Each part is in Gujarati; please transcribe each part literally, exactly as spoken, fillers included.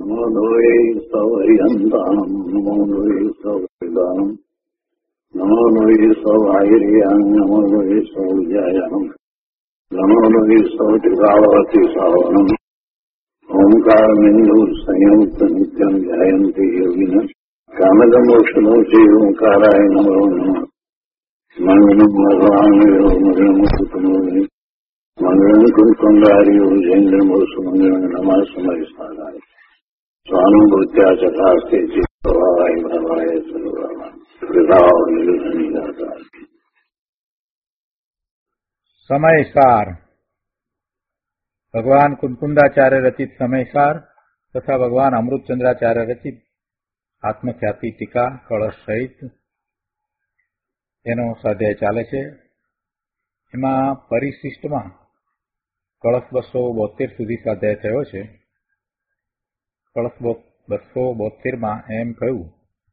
નમો લોહે સૌર્યંતામ નમો લોહે સૌદાનમ નમો લોહે સૌઆયર્યામ નમો લોહે સૌજાયામ નમો લોહે સૌત્રિકાવતી સાવનમ ઓમકાર બિંદુ સંયુક્ત નિત્યમ ધ્યાયંતિ યોગિન કામદમોક્ષમોચે ઓંકારાય નમો નમઃ મંગલમ ભગવાન મંગલમ કુટુંબે મંગલમ કુંકુંડાર્યો જૈન્દ્રમો સુમંગલમ નમઃ સમયસ્થાનાય સ્વાનુભૂત્યા ચકાસ્તે ચિત્તવાય ભવાય સર્વવા કૃતાવ નિર્ધનિદાતા. સમયસાર ભગવાન કુંકુંડાચાર્ય રચિત સમયસાર તથા ભગવાન અમૃતચંદ્રાચાર્ય રચિત આત્મખ્યાતિ ટીકા કળશ સહિત એનો સ્વાધ્યાય ચાલે છે. એમાં પરિશિષ્ટમાં કળશ બસો બોતેર સુધી સ્વાધ્યાય થયો છે. કળશ બસો બોતેરમાં એમ કહ્યું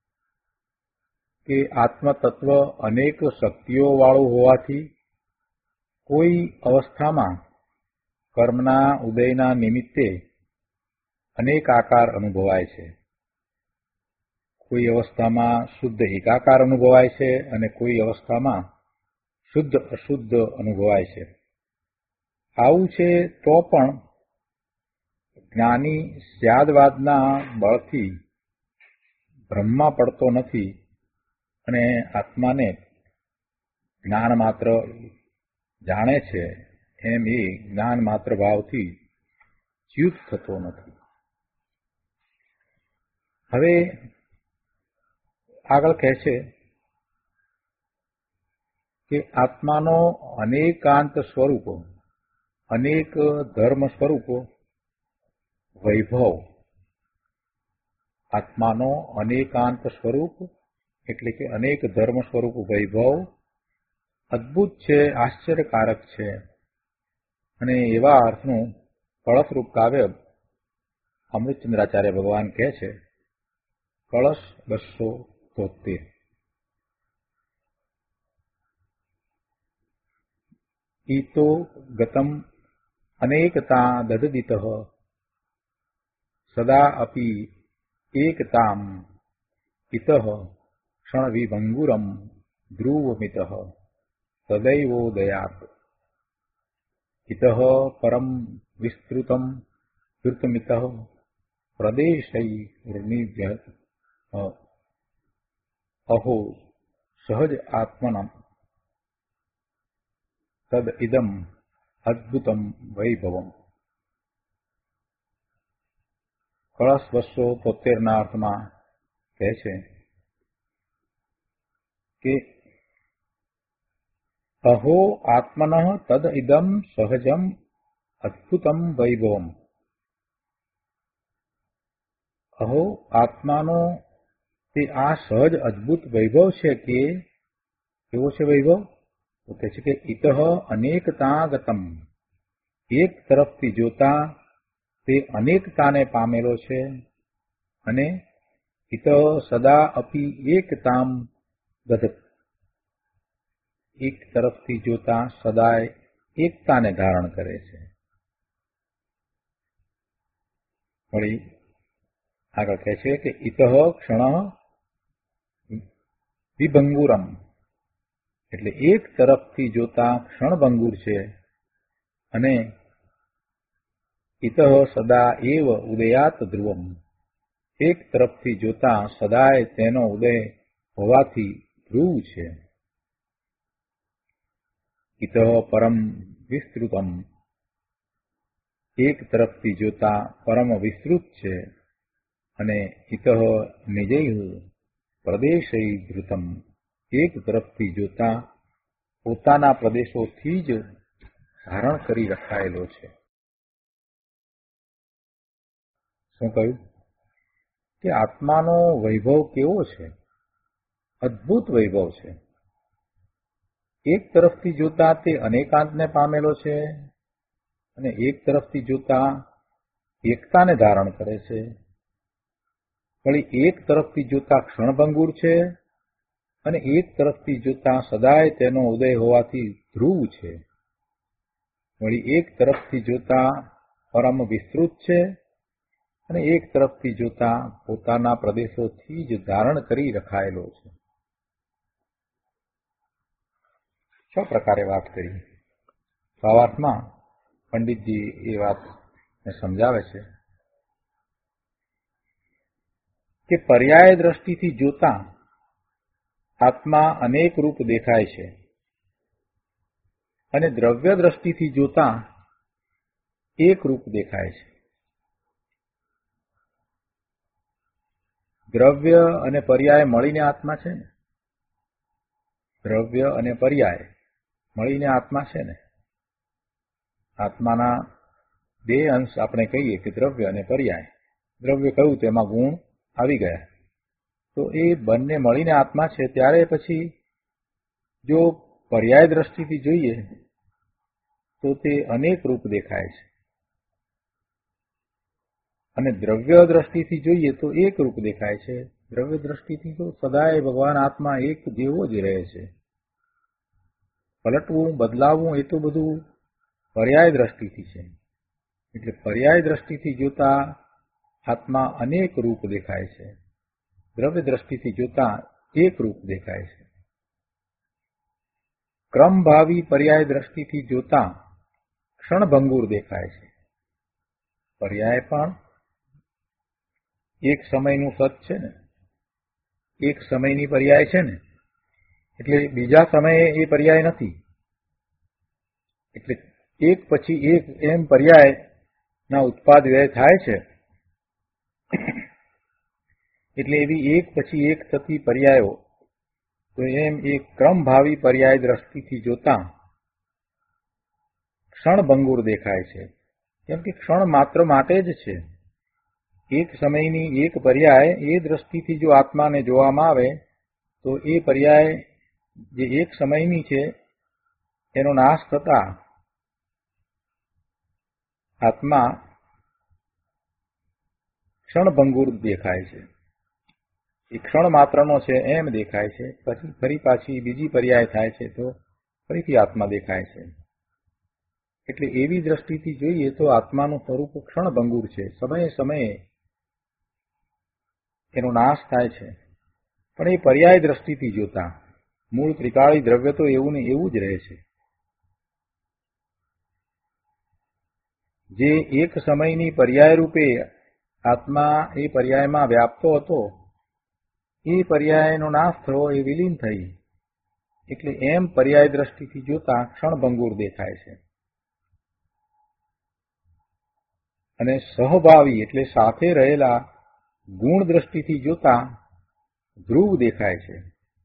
કે આત્મતત્વ અનેક શક્તિઓ વાળું હોવાથી કોઈ અવસ્થામાં કર્મના ઉદયના નિમિત્તે અનેક આકાર અનુભવાય છે. કોઈ અવસ્થામાં શુદ્ધ એકાકાર અનુભવાય છે અને કોઈ અવસ્થામાં શુદ્ધ અશુદ્ધ અનુભવાય છે. આવું છે તો પણ જ્ઞાની સ્યાદવાદના બળથી ભ્રમમાં પડતો નથી અને આત્માને જ્ઞાન માત્ર જાણે છે એમ એ જ્ઞાન માત્ર ભાવથી ચ્યુત થતો નથી. હવે આગળ કહે છે કે આત્માનો અનેકાંત સ્વરૂપો, અનેક ધર્મ સ્વરૂપો, વૈભવ, આત્માનો અનેકાંત સ્વરૂપ એટલે કે અનેક ધર્મ સ્વરૂપ વૈભવ અદ્ભુત છે, આશ્ચર્યકારક છે. અને એવા અર્થનું કળશરૂપ કાવ્ય અમૃતચંદ્રાચાર્ય ભગવાન કહે છે. કળશ બસો તોતેર. ઈતો ગતમ અનેકતા દદદિત સદા અપી એકતામ ઇતઃ ક્ષણવિભંગુરમ ધ્રુવમિત તદૈવોદયાત ઇતઃ પરમ વિસ્તૃતમ ધૃતમિત પ્રદેશૈર્નિવ્ય અહો સહજ આત્મનમ તદ ઇદમ અદ્ભુતમ વૈભવમ. કળશ બસો તોતેરના અર્થમાં કહે છે કે અહો આત્મન તદ ઇદમ સહજમ અદ્ભુતમ વૈભવમ. અહો આત્માનો તે આ સહજ અદ્ભુત વૈભવ છે કે કેવો છે વૈભવ? તો કહે છે કે ઇતઃ અનેકતા ગતમ, એક તરફથી જોતા તે અનેકતાને પામેલો છે અને ઇતઃ સદા અપી એકતામ દધત, એક તરફથી જોતા સદાય એકતાને ધારણ કરે છે. વળી આગળ કહે છે કે ઇતઃ ક્ષણ વિભંગુરમ એટલે એક તરફથી જોતા ક્ષણભંગુર છે અને ઇતઃ સદા એવ ઉદયાત ધ્રુવમ, એક તરફથી જોતા સદાય તેનો ઉદય હોવાથી ધ્રુવ છે. ઇતઃ પરમ વિસ્તૃતમ, એક તરફથી જોતા પરમ વિસ્તૃત છે અને ઇતઃ નિજૈઃ પ્રદેશૈ ધૃતમ, એક તરફથી જોતા પોતાના પ્રદેશોથી જ ધારણ કરી રખાયેલો છે. શું કહ્યું કે આત્માનો વૈભવ કેવો છે? અદ્ભુત વૈભવ છે. એક તરફથી જોતા તે અનેકાંતને પામેલો છે અને એક તરફથી જોતા એકતાને ધારણ કરે છે. વળી એક તરફથી જોતા ક્ષણભંગુર છે અને એક તરફથી જોતા સદાય તેનો ઉદય હોવાથી ધ્રુવ છે. વળી એક તરફથી જોતા પરમ વિસ્તૃત છે અને એક તરફથી જોતા પોતાના પ્રદેશોથી જ ધારણ કરી રખાયેલો છે. છ પ્રકારે વાત કરી. ભાવાર્થમાં પંડિતજી એ વાતને સમજાવે છે કે પર્યાય દ્રષ્ટિથી જોતા આત્મા અનેક રૂપ દેખાય છે અને દ્રવ્ય દ્રષ્ટિથી જોતા એક રૂપ દેખાય છે. દ્રવ્ય અને પર્યાય મળીને આત્મા છે ને, દ્રવ્ય અને પર્યાય મળીને આત્મા છે ને. આત્માના બે અંશ આપણે કહીએ કે દ્રવ્ય અને પર્યાય. દ્રવ્ય કહ્યું તેમાં ગુણ આવી ગયા, તો એ બંને મળીને આત્મા છે. ત્યારે પછી જો પર્યાય દ્રષ્ટિથી જોઈએ તો તે અનેક રૂપ દેખાય છે અને દ્રવ્ય દ્રષ્ટિથી જોઈએ તો એક રૂપ દેખાય છે. દ્રવ્ય દ્રષ્ટિથી તો સદાય ભગવાન આત્મા એક જેવો જ રહે છે. પલટવું, બદલાવવું એ તો બધું પર્યાય દ્રષ્ટિથી છે. એટલે પર્યાય દ્રષ્ટિથી જોતા આત્મા અનેક રૂપ દેખાય છે, દ્રવ્ય દ્રષ્ટિથી જોતા એક રૂપ દેખાય છે. ક્રમભાવી પર્યાય દ્રષ્ટિથી જોતા ક્ષણભંગુર દેખાય છે. પર્યાય પણ એક સમયનું સત છે ને, એક સમયની પર્યાય છે ને, એટલે બીજા સમયે એ પર્યાય નથી. એટલે એક પછી એક એમ પર્યાય ના ઉત્પાદ વ્યય થાય છે. એટલે એવી એક પછી એક થતી પર્યાયો, તો એમ એક ક્રમભાવી પર્યાય દ્રષ્ટિથી જોતા ક્ષણભંગુર દેખાય છે. કેમ કે ક્ષણ માત્ર માટે જ છે. એક સમયની એક પર્યાય એ દ્રષ્ટિથી જો આત્માને જોવામાં આવે તો એ પર્યાય જે એક સમયની છે એનો નાશ થતા આત્મા ક્ષણભંગુર દેખાય છે. એ ક્ષણ માત્રનો છે એમ દેખાય છે. પછી ફરી પાછી બીજી પર્યાય થાય છે તો ફરીથી આત્મા દેખાય છે. એટલે એવી દ્રષ્ટિથી જોઈએ તો આત્માનું સ્વરૂપ ક્ષણભંગુર છે. સમયે સમયે એનો નાશ થાય છે. પણ એ પર્યાય દ્રષ્ટિથી જોતા મૂળ ત્રિકાળી દ્રવ્ય તો એવું ને એવું જ રહે છે. જે એક સમયની પર્યાય રૂપે આત્મા એ પર્યાયમાં વ્યાપતો હતો, એ પર્યાયનો નાશ થયો, એ વિલીન થઈ. એટલે એમ પર્યાય દ્રષ્ટિથી જોતા ક્ષણભંગુર દેખાય છે. અને સહભાવી એટલે સાથે રહેલા ગુણ દ્રષ્ટિથી જોતા ધ્રુવ દેખાય છે.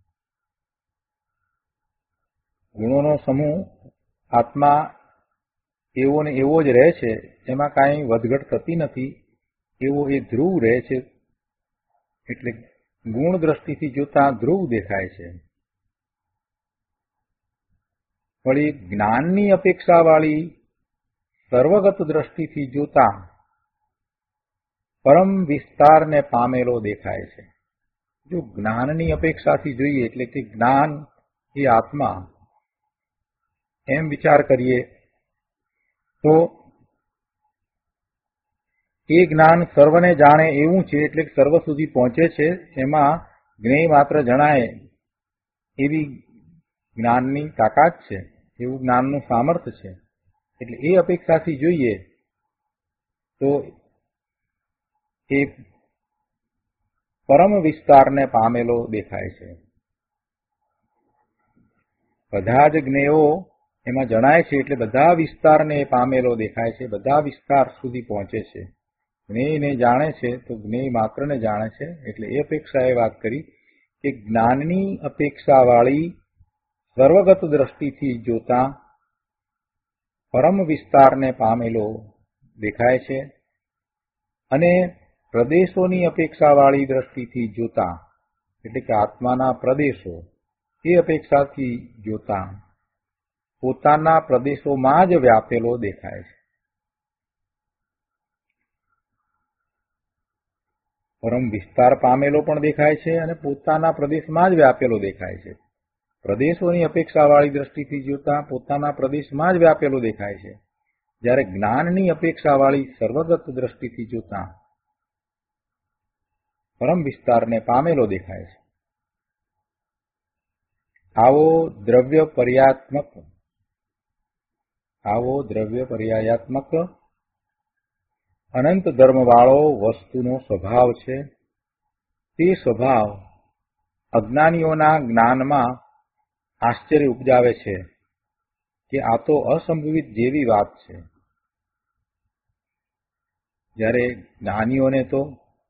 ગુણોનો સમૂહ આત્મા એવો ને એવો જ રહે છે, એમાં કાંઈ વધઘટ થતી નથી, એવો એ ધ્રુવ રહે છે. એટલે ગુણ દ્રષ્ટિથી જોતા ધ્રુવ દેખાય છે. વળી જ્ઞાનની અપેક્ષાવાળી સર્વગત દ્રષ્ટિથી જોતા પરમ વિસ્તારને પામેલો દેખાય છે. જો જ્ઞાનની અપેક્ષાથી જોઈએ એટલે કે જ્ઞાન એ આત્મા એમ વિચાર કરીએ તો એ જ્ઞાન સર્વને જાણે એવું છે. એટલે સર્વ સુધી પહોંચે છે. એમાં જ્ઞેય માત્ર જણાય એવી જ્ઞાનની તાકાત છે, એવું જ્ઞાનનું સામર્થ્ય છે. એટલે એ અપેક્ષાથી જોઈએ તો એ પરમ વિસ્તારને પામેલો દેખાય છે. બધા જ જ્ઞેયો એમાં જણાય છે એટલે બધા વિસ્તારને પામેલો દેખાય છે, બધા વિસ્તાર સુધી પહોંચે છે. જ્ઞેયને જાણે છે તો જ્ઞેય માત્રને જાણે છે. એટલે એ અપેક્ષાએ વાત કરી કે જ્ઞાનની અપેક્ષાવાળી સર્વગત દ્રષ્ટિથી જોતા પરમ વિસ્તારને પામેલો દેખાય છે. અને પ્રદેશોની અપેક્ષાવાળી દ્રષ્ટિથી જોતા એટલે કે આત્માના પ્રદેશો એ અપેક્ષાથી જોતા પોતાના પ્રદેશોમાં જ વ્યાપેલો દેખાય છે. પરમ વિસ્તાર પામેલો પણ દેખાય છે અને પોતાના પ્રદેશમાં જ વ્યાપેલો દેખાય છે. પ્રદેશોની અપેક્ષાવાળી દ્રષ્ટિથી જોતા પોતાના પ્રદેશમાં જ વ્યાપેલો દેખાય છે. જ્યારે જ્ઞાનની અપેક્ષાવાળી સર્વગત દ્રષ્ટિથી જોતા પરમ વિસ્તારને પામેલો દેખાય છે. આવો દ્રવ્ય પર્યાત્મક આવો દ્રવ્ય પર્યાયાત્મક અનંત ધર્મવાળો વસ્તુનો સ્વભાવ છે. તે સ્વભાવ અજ્ઞાનીઓના જ્ઞાનમાં આશ્ચર્ય ઉપજાવે છે કે આ તો અસંભવિત જેવી વાત છે. જ્યારે જ્ઞાનીઓને તો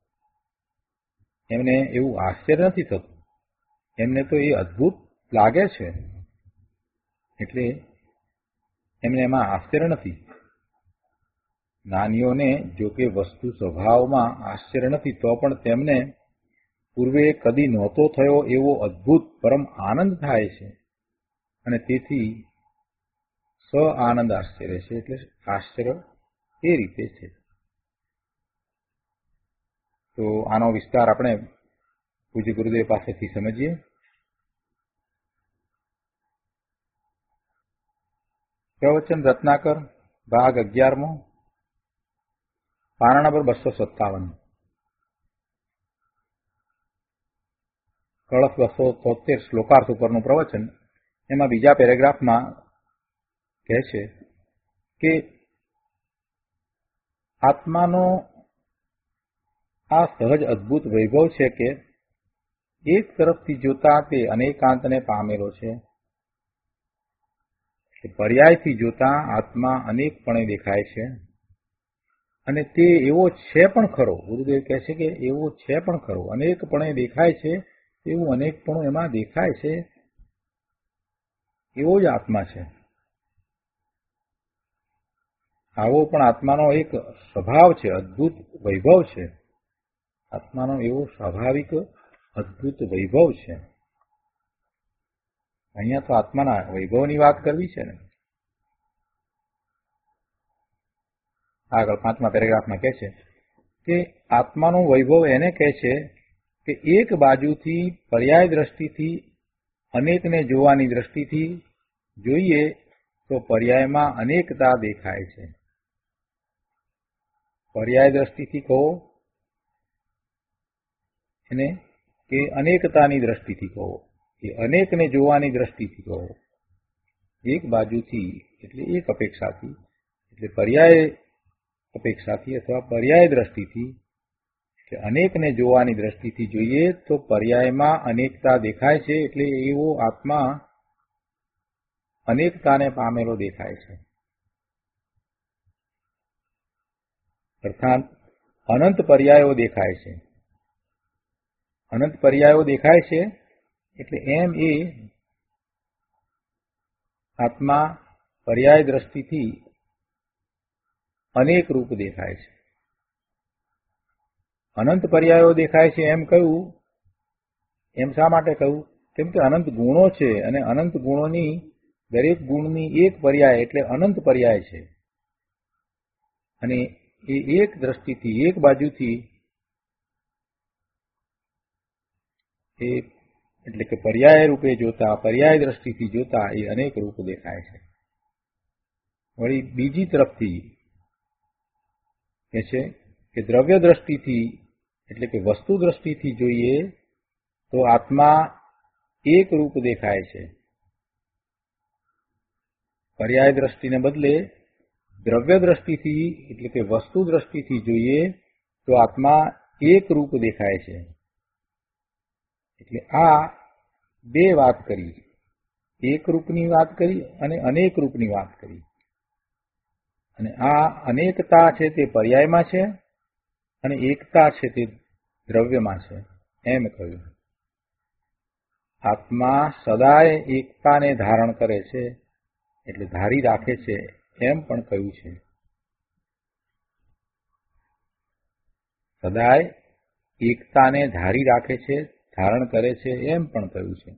એમને એવું આશ્ચર્ય નથી થતું, એમને તો એ અદ્ભુત લાગે છે, એટલે એમને એમાં આશ્ચર્ય નથી. જ્ઞાનીઓને જો કે વસ્તુ સ્વભાવમાં આશ્ચર્ય નથી, તો પણ તેમને પૂર્વે કદી નહોતો થયો એવો અદ્ભુત પરમ આનંદ થાય છે, અને તેથી સ આનંદ આશ્ચર્ય છે, એટલે આશ્ચર્ય એ રીતે છે. તો આનો વિસ્તાર આપણે પૂજ્ય ગુરુદેવ પાસેથી સમજીએ. પ્રવચન રત્નાકર ભાગ અગિયારમો, પાના નંબર બસો સત્તાવન, કળશ બસો તોતેર શ્લોકાર્થ ઉપરનું પ્રવચન. એમાં બીજા પેરેગ્રાફમાં કહે છે કે આત્માનો આ સહજ અદ્ભુત વૈભવ છે કે એક તરફથી જોતા તે અનેકાંતને પામેલો છે. પર્યાયથી જોતા આત્મા અનેકપણે દેખાય છે, અને તે એવો છે પણ ખરો. ગુરુદેવ કહે છે કે એવો છે પણ ખરો, અનેકપણે દેખાય છે, એવું અનેકપણું એમાં દેખાય છે, એવો જ આત્મા છે. આવો પણ આત્માનો એક સ્વભાવ છે, અદ્ભુત વૈભવ છે. આત્માનો એવો સ્વાભાવિક અદ્ભુત વૈભવ છે. અહીંયા તો આત્માના વૈભવની વાત કરવી છે ને. આગળ પાંચમા પેરેગ્રાફમાં કહે છે કે આત્માનું વૈભવ એને કહે છે કે એક બાજુથી પર્યાય દ્રષ્ટિથી અનેકને જોવાની દ્રષ્ટિથી જોઈએ તો પર્યાયમાં અનેકતા દેખાય છે. પર્યાય દ્રષ્ટિથી કહો એને કે અનેકતાની દ્રષ્ટિથી કહો, કે અનેકને જોવાની દ્રષ્ટિથી કહો. એક બાજુથી એટલે એક અપેક્ષાથી, એટલે પર્યાય અપેક્ષાથી અથવા પર્યાય દ્રષ્ટિથી કે અનેકને જોવાની દ્રષ્ટિથી જોઈએ તો પર્યાયમાં અનેકતા દેખાય છે, એટલે એવો આત્મા અનેકતાને પામેલો દેખાય છે. અર્થાત અનંત પર્યાયો દેખાય છે. અનંત પર્યાયો દેખાય છે એટલે એમ એ આત્મા પર્યાય દ્રષ્ટિથી અનેક રૂપ દેખાય છે. અનંત પર્યાયો દેખાય છે એમ કહ્યું, એમ શા માટે કહ્યું? કેમ કે અનંત ગુણો છે, અને અનંત ગુણોની દરેક ગુણની એક પર્યાય એટલે અનંત પર્યાય છે, અને એ એક દ્રષ્ટિથી એક બાજુથી એ એટલે કે પર્યાય રૂપે જોતા, પર્યાય દ્રષ્ટિથી જોતા એ અનેક રૂપ દેખાય છે. વળી બીજી તરફથી કે છે કે દ્રવ્ય દ્રષ્ટિથી એટલે કે વસ્તુ દ્રષ્ટિથી જોઈએ તો આત્મા એક રૂપ દેખાય છે. પર્યાય દ્રષ્ટિને બદલે દ્રવ્ય દ્રષ્ટિથી એટલે કે વસ્તુ દ્રષ્ટિથી જોઈએ તો આત્મા એક રૂપ દેખાય છે. એટલે આ બે વાત કરી, એક રૂપની વાત કરી અને અનેક રૂપની વાત કરી. અને આ અનેકતા છે તે પર્યાયમાં છે અને એકતા છે તે દ્રવ્યમાં છે એમ કહ્યું. આત્મા સદાય એકતાને ધારણ કરે છે એટલે ધારી રાખે છે એમ પણ કહ્યું છે. સદાય એકતાને ધારી રાખે છે, ધારણ કરે છે એમ પણ કહ્યું છે.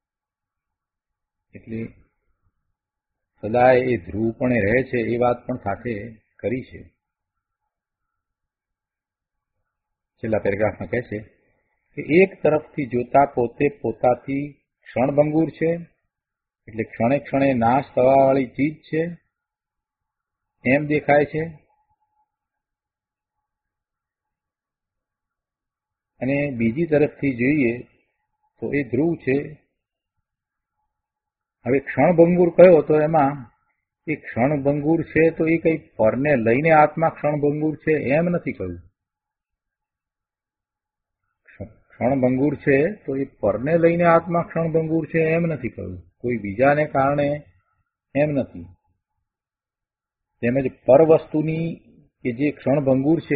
એટલે સદાય એ ધ્રુવપણે રહે છે એ વાત પણ સાથે કરી છે. છેલ્લા પેરેગ્રાફમાં કહે છે કે એક તરફથી જોતા પોતે પોતાથી ક્ષણભંગુર છે, એટલે ક્ષણે ક્ષણે નાશ થવાવાળી ચીજ છે એમ દેખાય છે, અને બીજી તરફથી જોઈએ તો એ ધ્રુવ છે. હવે ક્ષણભંગુર કયો તો એમાં એ ક્ષણભંગુર છે તો એ કઈ પરને લઈને આત્મા ક્ષણભંગુર છે એમ નથી કહ્યું. ક્ષણભંગુર છે તો એ પરને લઈને આત્મા ક્ષણભંગુર છે એમ નથી કહ્યું. કોઈ બીજાને કારણે એમ નથી. તેમજ પર વસ્તુની કે જે ક્ષણભંગુર છે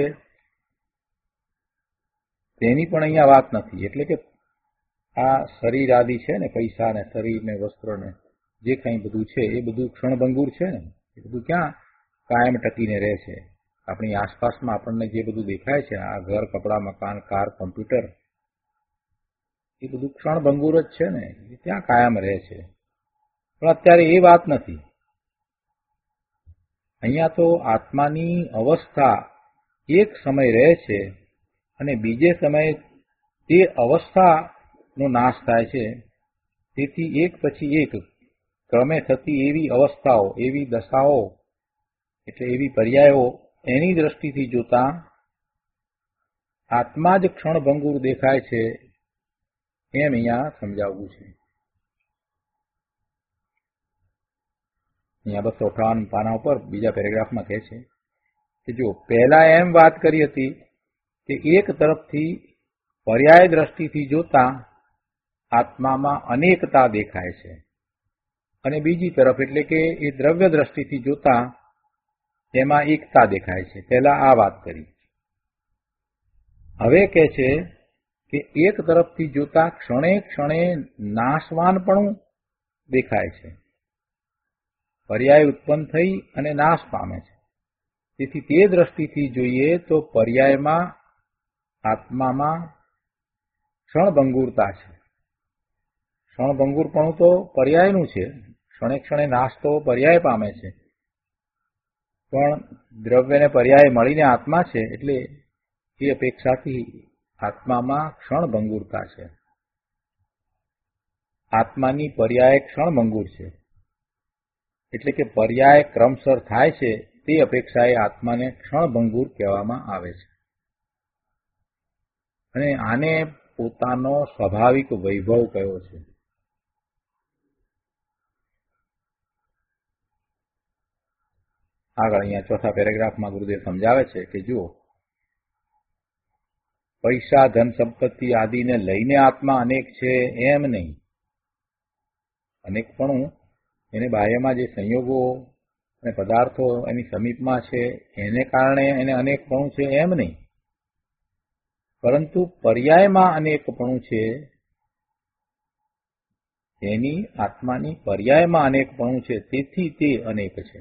તેની પણ અહીંયા વાત નથી. એટલે કે આ શરીર આદિ છે ને, પૈસા ને શરીર ને વસ્ત્ર ને જે કંઈ બધું છે એ બધું ક્ષણભંગુર છે ને. એ બધું ક્યાં કાયમ ટકીને રહે છે. આપણી આસપાસમાં આપણને જે બધું દેખાય છે, આ ઘર, કપડા, મકાન, કાર, કોમ્પ્યુટર, એ બધું ક્ષણભંગુર જ છે ને, એ ત્યાં કાયમ રહે છે. પણ અત્યારે એ વાત નથી. અહીંયા તો આત્માની અવસ્થા એક સમય રહે છે અને બીજે સમયે તે અવસ્થાનો નાશ થાય છે. તેથી એક પછી એક ક્રમે થતી એવી અવસ્થાઓ, એવી દશાઓ, એટલે એવી પર્યાયો, એની દ્રષ્ટિથી જોતા આત્મા જ ક્ષણભંગુર દેખાય છે એમ અહીંયા સમજાવવું છે. અહીંયા બસો અઠાવન પાના ઉપર બીજા પેરેગ્રાફમાં કહે છે કે જો પહેલા એમ વાત કરી હતી કે એક તરફથી પર્યાય દ્રષ્ટિથી જોતા આત્મામાં અનેકતા દેખાય છે અને બીજી તરફ એટલે કે એ દ્રવ્ય દ્રષ્ટિથી જોતા તેમાં એકતા દેખાય છે. પહેલા આ વાત કરી. હવે કહે છે કે એક તરફથી જોતા ક્ષણે ક્ષણે નાશવાનપણું દેખાય છે. પર્યાય ઉત્પન્ન થઈ અને નાશ પામે છે. તેથી તે દ્રષ્ટિથી જોઈએ તો પર્યાયમાં આત્મામાં ક્ષણભંગુરતા છે. ક્ષણભંગુરપણું તો પર્યાયનું છે. ક્ષણે ક્ષણે નાશ તો પર્યાય પામે છે. પણ દ્રવ્યને પર્યાય મળીને આત્મા છે એટલે એ અપેક્ષાથી આત્મામાં ક્ષણભંગુરતા છે. આત્માની પર્યાય ક્ષણભંગુર છે એટલે કે પર્યાય ક્રમસર થાય છે તે અપેક્ષાએ આત્માને ક્ષણભંગુર કહેવામાં આવે છે. અને આને પોતાનો સ્વાભાવિક વૈભવ કયો છે. આગળ અહીંયા ચોથા પેરેગ્રાફમાં ગુરુદેવ સમજાવે છે કે જુઓ, પૈસા, ધન સંપત્તિ આદિને લઈને આત્મા અનેક છે એમ નહીં. અનેકપણું એને બાહ્યમાં જે સંયોગો અને પદાર્થો એની સમીપમાં છે એને કારણે એને અનેકપણું છે એમ નહીં. પરંતુ પર્યાયમાં અનેકપણું છે એની આત્માની પર્યાયમાં અનેકપણું છે તેથી તે અનેક છે.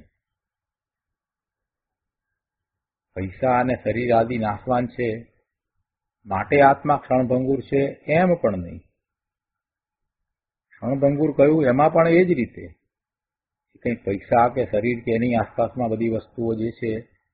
પૈસા અને શરીર આદિ નાશવાન છે માટે આત્મા ક્ષણભંગુર છે એમ પણ નહીં. ક્ષણભંગુર કહ્યું એમાં પણ એ જ રીતે કંઈ પૈસા કે શરીર કે એની આસપાસમાં બધી વસ્તુઓ જે છે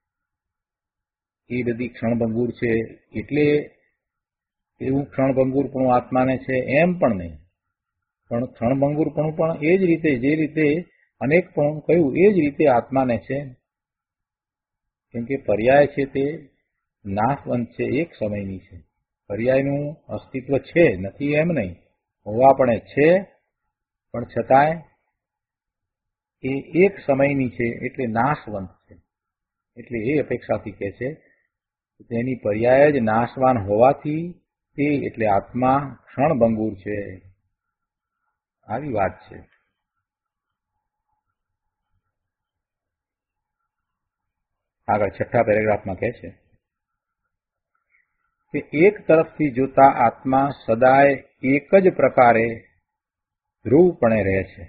એ બધી ક્ષણભંગુર છે એટલે એવું ક્ષણભંગુરપણું આત્માને છે એમ પણ નહીં. પણ ક્ષણભંગુરપણું પણ એ જ રીતે, જે રીતે અનેકપણું કહ્યું એ જ રીતે આત્માને છે. કેમ કે પર્યાય છે તે નાશવંત છે, એક સમયની છે. પર્યાયનું અસ્તિત્વ છે, નથી એમ નહીં, હોવા પણ છે, પણ છતાંય એ એક સમયની છે એટલે નાશવંત છે. એટલે એ અપેક્ષાથી કહે છે તેની પર્યાય જ નાશવાન હોવાથી તે એટલે આત્મા ક્ષણભંગુર છે. આવી વાત છે. આગળ છઠ્ઠા પેરેગ્રાફમાં કહે છે કે એક તરફથી જોતા આત્મા સદાય એક જ પ્રકારે ધ્રુવપણે રહે છે.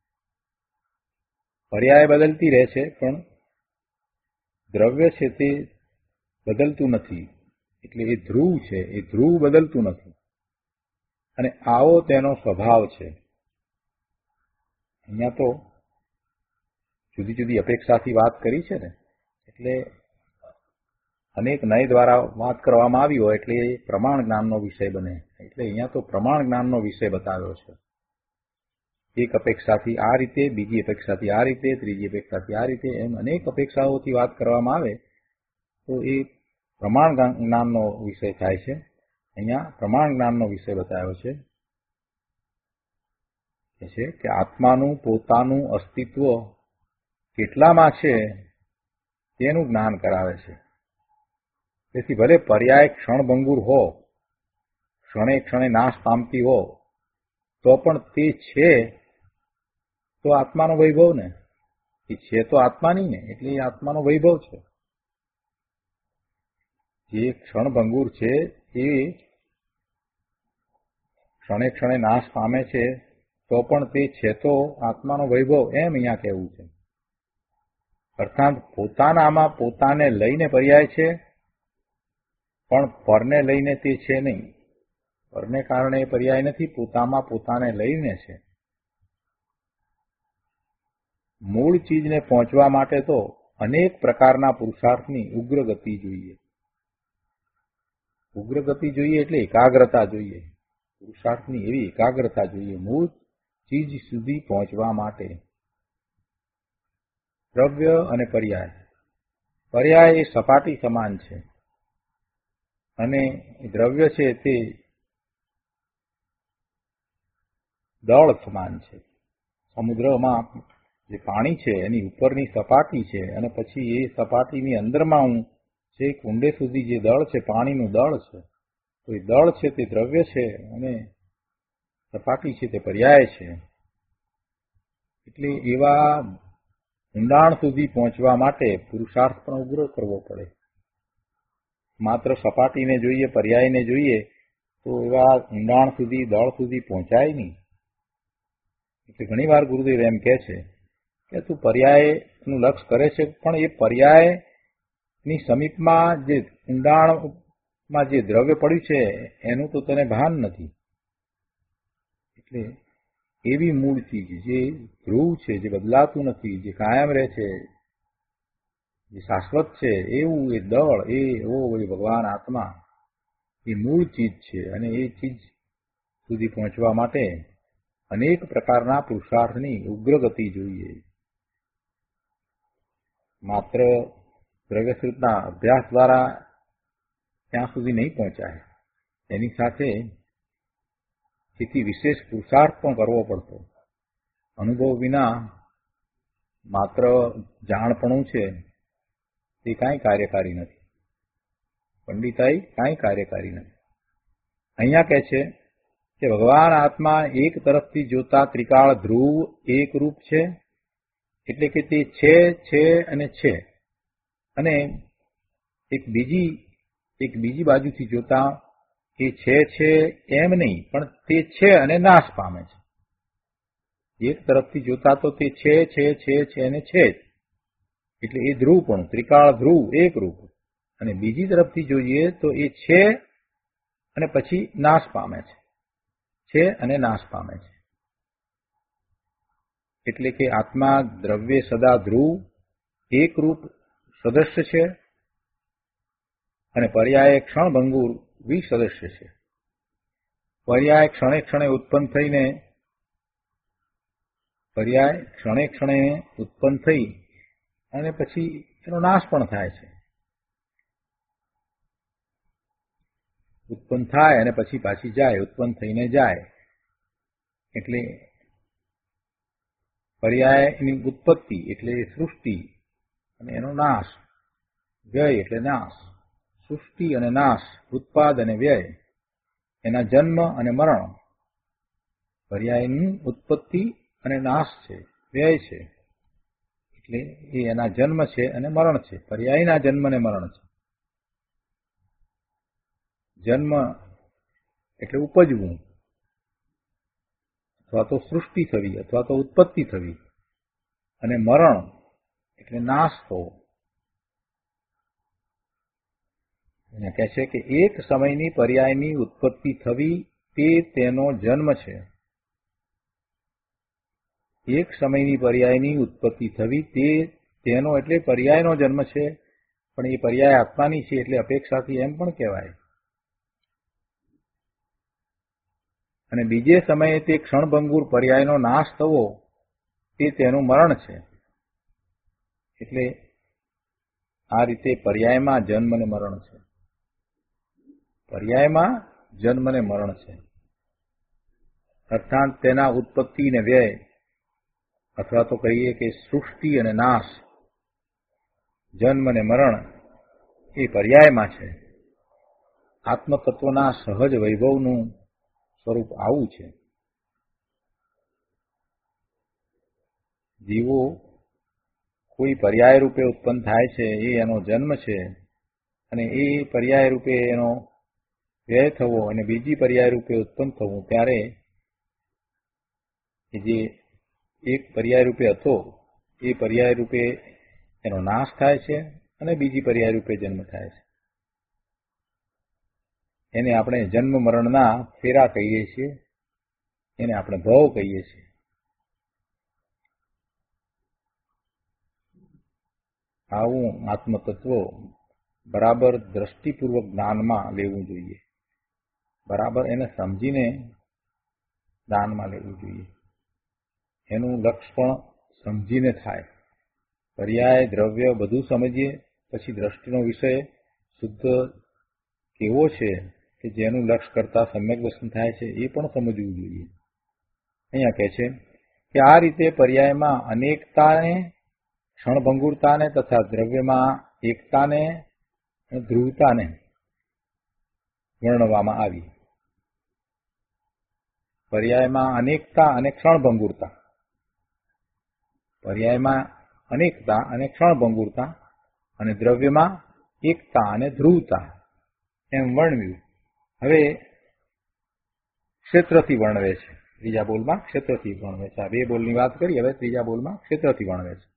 પર્યાય બદલતી રહે છે પણ દ્રવ્ય છે તે બદલતું નથી. એટલે એ ધ્રુવ છે, એ ધ્રુવ બદલતું નથી અને આવો તેનો સ્વભાવ છે. અહીંયા તો જુદી જુદી અપેક્ષાથી વાત કરી છે ને, એટલે અનેક નય દ્વારા વાત કરવામાં આવી હોય એટલે એ પ્રમાણ જ્ઞાનનો વિષય બને. એટલે અહીંયા તો પ્રમાણ જ્ઞાનનો વિષય બતાવ્યો છે. એક અપેક્ષાથી આ રીતે, બીજી અપેક્ષાથી આ રીતે, ત્રીજી અપેક્ષાથી આ રીતે, એમ અનેક અપેક્ષાઓથી વાત કરવામાં આવે તો એ પ્રમાણ જ્ઞાનનો વિષય થાય છે. અહીંયા પ્રમાણ જ્ઞાનનો વિષય બતાવ્યો છે કે છે કે આત્માનું પોતાનું અસ્તિત્વ કેટલામાં છે તેનું જ્ઞાન કરાવે છે. તેથી ભલે પર્યાય ક્ષણભંગુર હો, ક્ષણે ક્ષણે નાશ પામતી હો, તો પણ તે છે તો આત્માનો વૈભવ ને, એ છે તો આત્માની ને, એટલે એ આત્માનો વૈભવ છે. જે ક્ષણભંગુર છે એ ક્ષણે ક્ષણે નાશ પામે છે તો પણ તે છે તો આત્માનો વૈભવ, એમ અહીંયા કહેવું છે. અર્થાત પોતાનામાં પોતાને લઈને પર્યાય છે, પણ પરને લઈને તે છે નહીં. પરને કારણે એ પર્યાય નથી, પોતામાં પોતાને લઈને છે. મૂળ ચીજને પહોંચવા માટે તો અનેક પ્રકારના પુરુષાર્થની ઉગ્ર ગતિ જોઈએ. ઉગ્ર ગતિ જોઈએ એટલે એકાગ્રતા જોઈએ. પુરુષાર્થની એવી એકાગ્રતા જોઈએ મૂળ ચીજ સુધી પહોંચવા માટે. દ્રવ્ય અને પર્યાય. પર્યાય એ સપાટી સમાન છે અને દ્રવ્ય છે તે દળ સમાન છે. સમુદ્રમાં જે પાણી છે એની ઉપરની સપાટી છે અને પછી એ સપાટીની અંદરમાં હું જે કુંડે સુધી જે દળ છે, પાણીનું દળ છે, તો એ દળ છે તે દ્રવ્ય છે અને સપાટી છે તે પર્યાય છે. એટલે એવા ઊંડાણ સુધી પહોંચવા માટે પુરુષાર્થ પણ ઉગ્ર કરવો પડે. માત્ર સપાટીને જોઈએ, પર્યાયને જોઈએ તો એવા ઊંડાણ સુધી, દળ સુધી પહોંચાય નહીં. એટલે ઘણી વાર ગુરુદેવ એમ કહે છે કે તું પર્યાયનું લક્ષ કરે છે, પણ એ પર્યાયની સમીપમાં જે ઊંડાણમાં જે દ્રવ્ય પડ્યું છે એનું તો તને ભાન નથી. એટલે એવી મૂળ ચીજ જે ધ્રુવ છે, જે બદલાતું નથી, જે કાયમ રહે છે, જે શાશ્વત છે, એવું એ દળ, એ એવો એ ભગવાન આત્મા એ મૂળ ચીજ છે. અને એ ચીજ સુધી પહોંચવા માટે અનેક પ્રકારના પુરુષાર્થની ઉગ્ર ગતિ જોઈએ. માત્ર દ્રવ્યસ્વરૂપના અભ્યાસ દ્વારા ત્યાં સુધી નહીં પહોંચાય. એની સાથે તેથી વિશેષ પુરુષાર્થ પણ કરવો પડતો. અનુભવ વિના માત્ર જાણપણું છે તે કાંઈ કાર્યકારી નથી. પંડિતાઈ કાંઈ કાર્યકારી નથી. અહીંયા કહે છે કે ભગવાન આત્મા એક તરફથી જોતા ત્રિકાળ ધ્રુવ એક રૂપ છે, એટલે કે તે છે છે અને છે. અને એક બીજી એક બીજી બાજુથી જોતા એ છે છે એમ નહીં, પણ તે છે અને નાશ પામે છે. એક તરફથી જોતા તો તે છે છે છે છે અને છે જ, એટલે એ ધ્રુવ પણ ત્રિકાળ ધ્રુવ એક રૂપ. અને બીજી તરફથી જોઈએ તો એ છે અને પછી નાશ પામે છે, છે અને નાશ પામે છે. એટલે કે આત્મા દ્રવ્ય સદા ધ્રુવ એક રૂપ સદસ્ય છે અને પર્યાય ક્ષણભંગુર વિસદસ્ય છે. પર્યાય ક્ષણે ક્ષણે ઉત્પન્ન થઈને પર્યાય ક્ષણે ક્ષણે ઉત્પન્ન થઈ અને પછી એનો નાશ પણ થાય છે. ઉત્પન્ન થાય અને પછી પાછી જાય, ઉત્પન્ન થઈને જાય. એટલે પર્યાયની ઉત્પત્તિ એટલે સૃષ્ટિ અને એનો નાશ, વ્યય એટલે નાશ. સૃષ્ટિ અને નાશ, ઉત્પાદ અને વ્યય, એના જન્મ અને મરણ. પર્યાયની ઉત્પત્તિ અને નાશ છે, વ્યય છે, એટલે એ એના જન્મ છે અને મરણ છે. પર્યાયના જન્મ અને મરણ છે. જન્મ એટલે ઉપજવું, અથવા તો સૃષ્ટિ થવી, અથવા તો ઉત્પત્તિ થવી. અને મરણ એટલે નાશ થવો. અહીંયા કહે છે કે એક સમયની પર્યાયની ઉત્પત્તિ થવી તે તેનો જન્મ છે. એક સમયની પર્યાયની ઉત્પત્તિ થવી તે તેનો એટલે પર્યાયનો જન્મ છે, પણ એ પર્યાય આત્માની છે એટલે અપેક્ષાથી એમ પણ કહેવાય. અને બીજે સમયે તે ક્ષણભંગુર પર્યાયનો નાશ થવો તે તેનું મરણ છે. એટલે આ રીતે પર્યાયમાં જન્મ અને મરણ છે. પર્યાયમાં જન્મ ને મરણ છે. અર્થાત તેના ઉત્પત્તિ ને વ્યય, અથવા તો કહીએ કે સૃષ્ટિ અને નાશ, જન્મ અને મરણ એ પર્યાયમાં છે. આત્મતત્વના સહજ વૈભવનું સ્વરૂપ આવું છે. જીવો કોઈ પર્યાય રૂપે ઉત્પન્ન થાય છે એ એનો જન્મ છે, અને એ પર્યાય રૂપે એનો વ્યય થવો અને બીજી પર્યાય રૂપે ઉત્પન્ન થવું, ત્યારે જે એક પર્યાય રૂપે હતો એ પર્યાય રૂપે એનો નાશ થાય છે અને બીજી પર્યાય રૂપે જન્મ થાય છે. એને આપણે જન્મ મરણના ફેરા કહીએ છીએ, એને આપણે ભવ કહીએ છીએ. આવું આત્મતત્વ બરાબર દ્રષ્ટિપૂર્વક જ્ઞાનમાં લેવું જોઈએ, બરાબર એને સમજીને જ્ઞાનમાં લેવું જોઈએ. એનું લક્ષ્ય પણ સમજીને થાય. પર્યાય, દ્રવ્ય બધું સમજીએ પછી દ્રષ્ટિનો વિષય શુદ્ધ કેવો છે કે જેનું લક્ષ્ય કરતા સમ્યક દર્શન થાય છે એ પણ સમજવું જોઈએ. અહીંયા કહે છે કે આ રીતે પર્યાયમાં અનેકતાને, ક્ષણભંગુરતાને તથા દ્રવ્યમાં એકતાને અને ધ્રુવતાને વર્ણવવામાં આવી. પર્યાયમાં અનેકતા અને ક્ષણભંગુરતા, પર્યાયમાં અનેકતા અને ક્ષણભંગુરતા, અને દ્રવ્યમાં એકતા અને ધ્રુવતા એમ વર્ણવ્યું. હવે ક્ષેત્રથી વર્ણવે છે. ત્રીજા બોલમાં ક્ષેત્રથી વર્ણવે છે. આ બે બોલની વાત કરી, હવે ત્રીજા બોલમાં ક્ષેત્રથી વર્ણવે છે.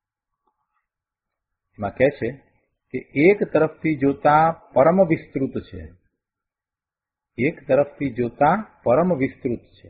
એમાં કહે છે કે એક તરફથી જોતા પરમ વિસ્તૃત છે. એક તરફથી જોતા પરમ વિસ્તૃત છે.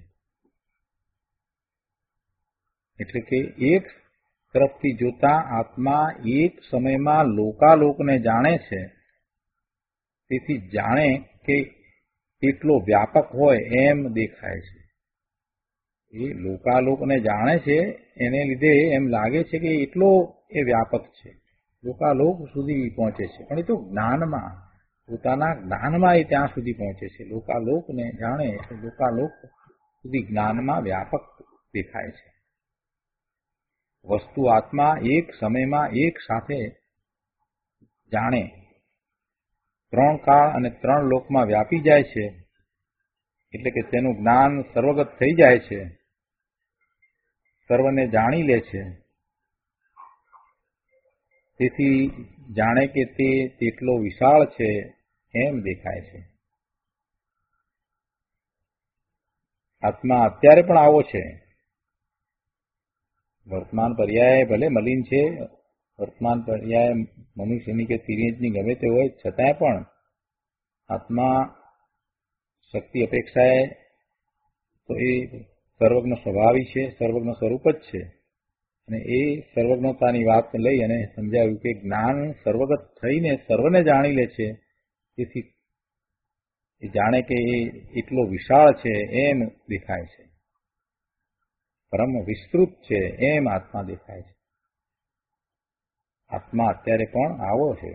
એટલે કે એક તરફથી જોતા આત્મા એક સમયમાં લોકાલોકને જાણે છે. તેથી જાણે કે એટલો વ્યાપક હોય એમ દેખાય છે. એ લોકાલોકને જાણે છે એને લીધે એમ લાગે છે કે એટલો એ વ્યાપક છે, લોકાલોક સુધી પહોંચે છે. પણ એ તો જ્ઞાનમાં, પોતાના જ્ઞાનમાં એ ત્યાં સુધી પહોંચે છે. લોકાલોકને જાણે એટલે લોકાલોક સુધી જ્ઞાનમાં વ્યાપક દેખાય છે. વસ્તુ આત્મા એક સમયમાં એક સાથે જાણે, ત્રણ કાળ અને ત્રણ લોકમાં વ્યાપી જાય છે. એટલે કે તેનું જ્ઞાન સર્વગત થઈ જાય છે, સર્વને જાણી લે છે. તેથી જાણે કે તે તેટલો વિશાળ છે એમ દેખાય છે. આત્મા અત્યારે પણ આવો છે. વર્તમાન પર્યાય ભલે મલિન છે, વર્તમાન પર્યાય મનુષ્યની કે તિર્યંચની ગમે તે હોય, છતાંય પણ આત્મા શક્તિ અપેક્ષાએ તો એ સર્વજ્ઞ સ્વભાવી છે, સર્વજ્ઞ સ્વરૂપ જ છે. અને એ સર્વજ્ઞતાની વાત લઈ અને સમજાવ્યું કે જ્ઞાન સર્વગત થઈને સર્વને જાણી લે છે. તેથી એ જાણે કે એ એટલો વિશાળ છે એમ દેખાય છે, પરમ વિસ્તૃત છે એમ આત્મા દેખાય છે. આત્મા અત્યારે પણ આવો છે.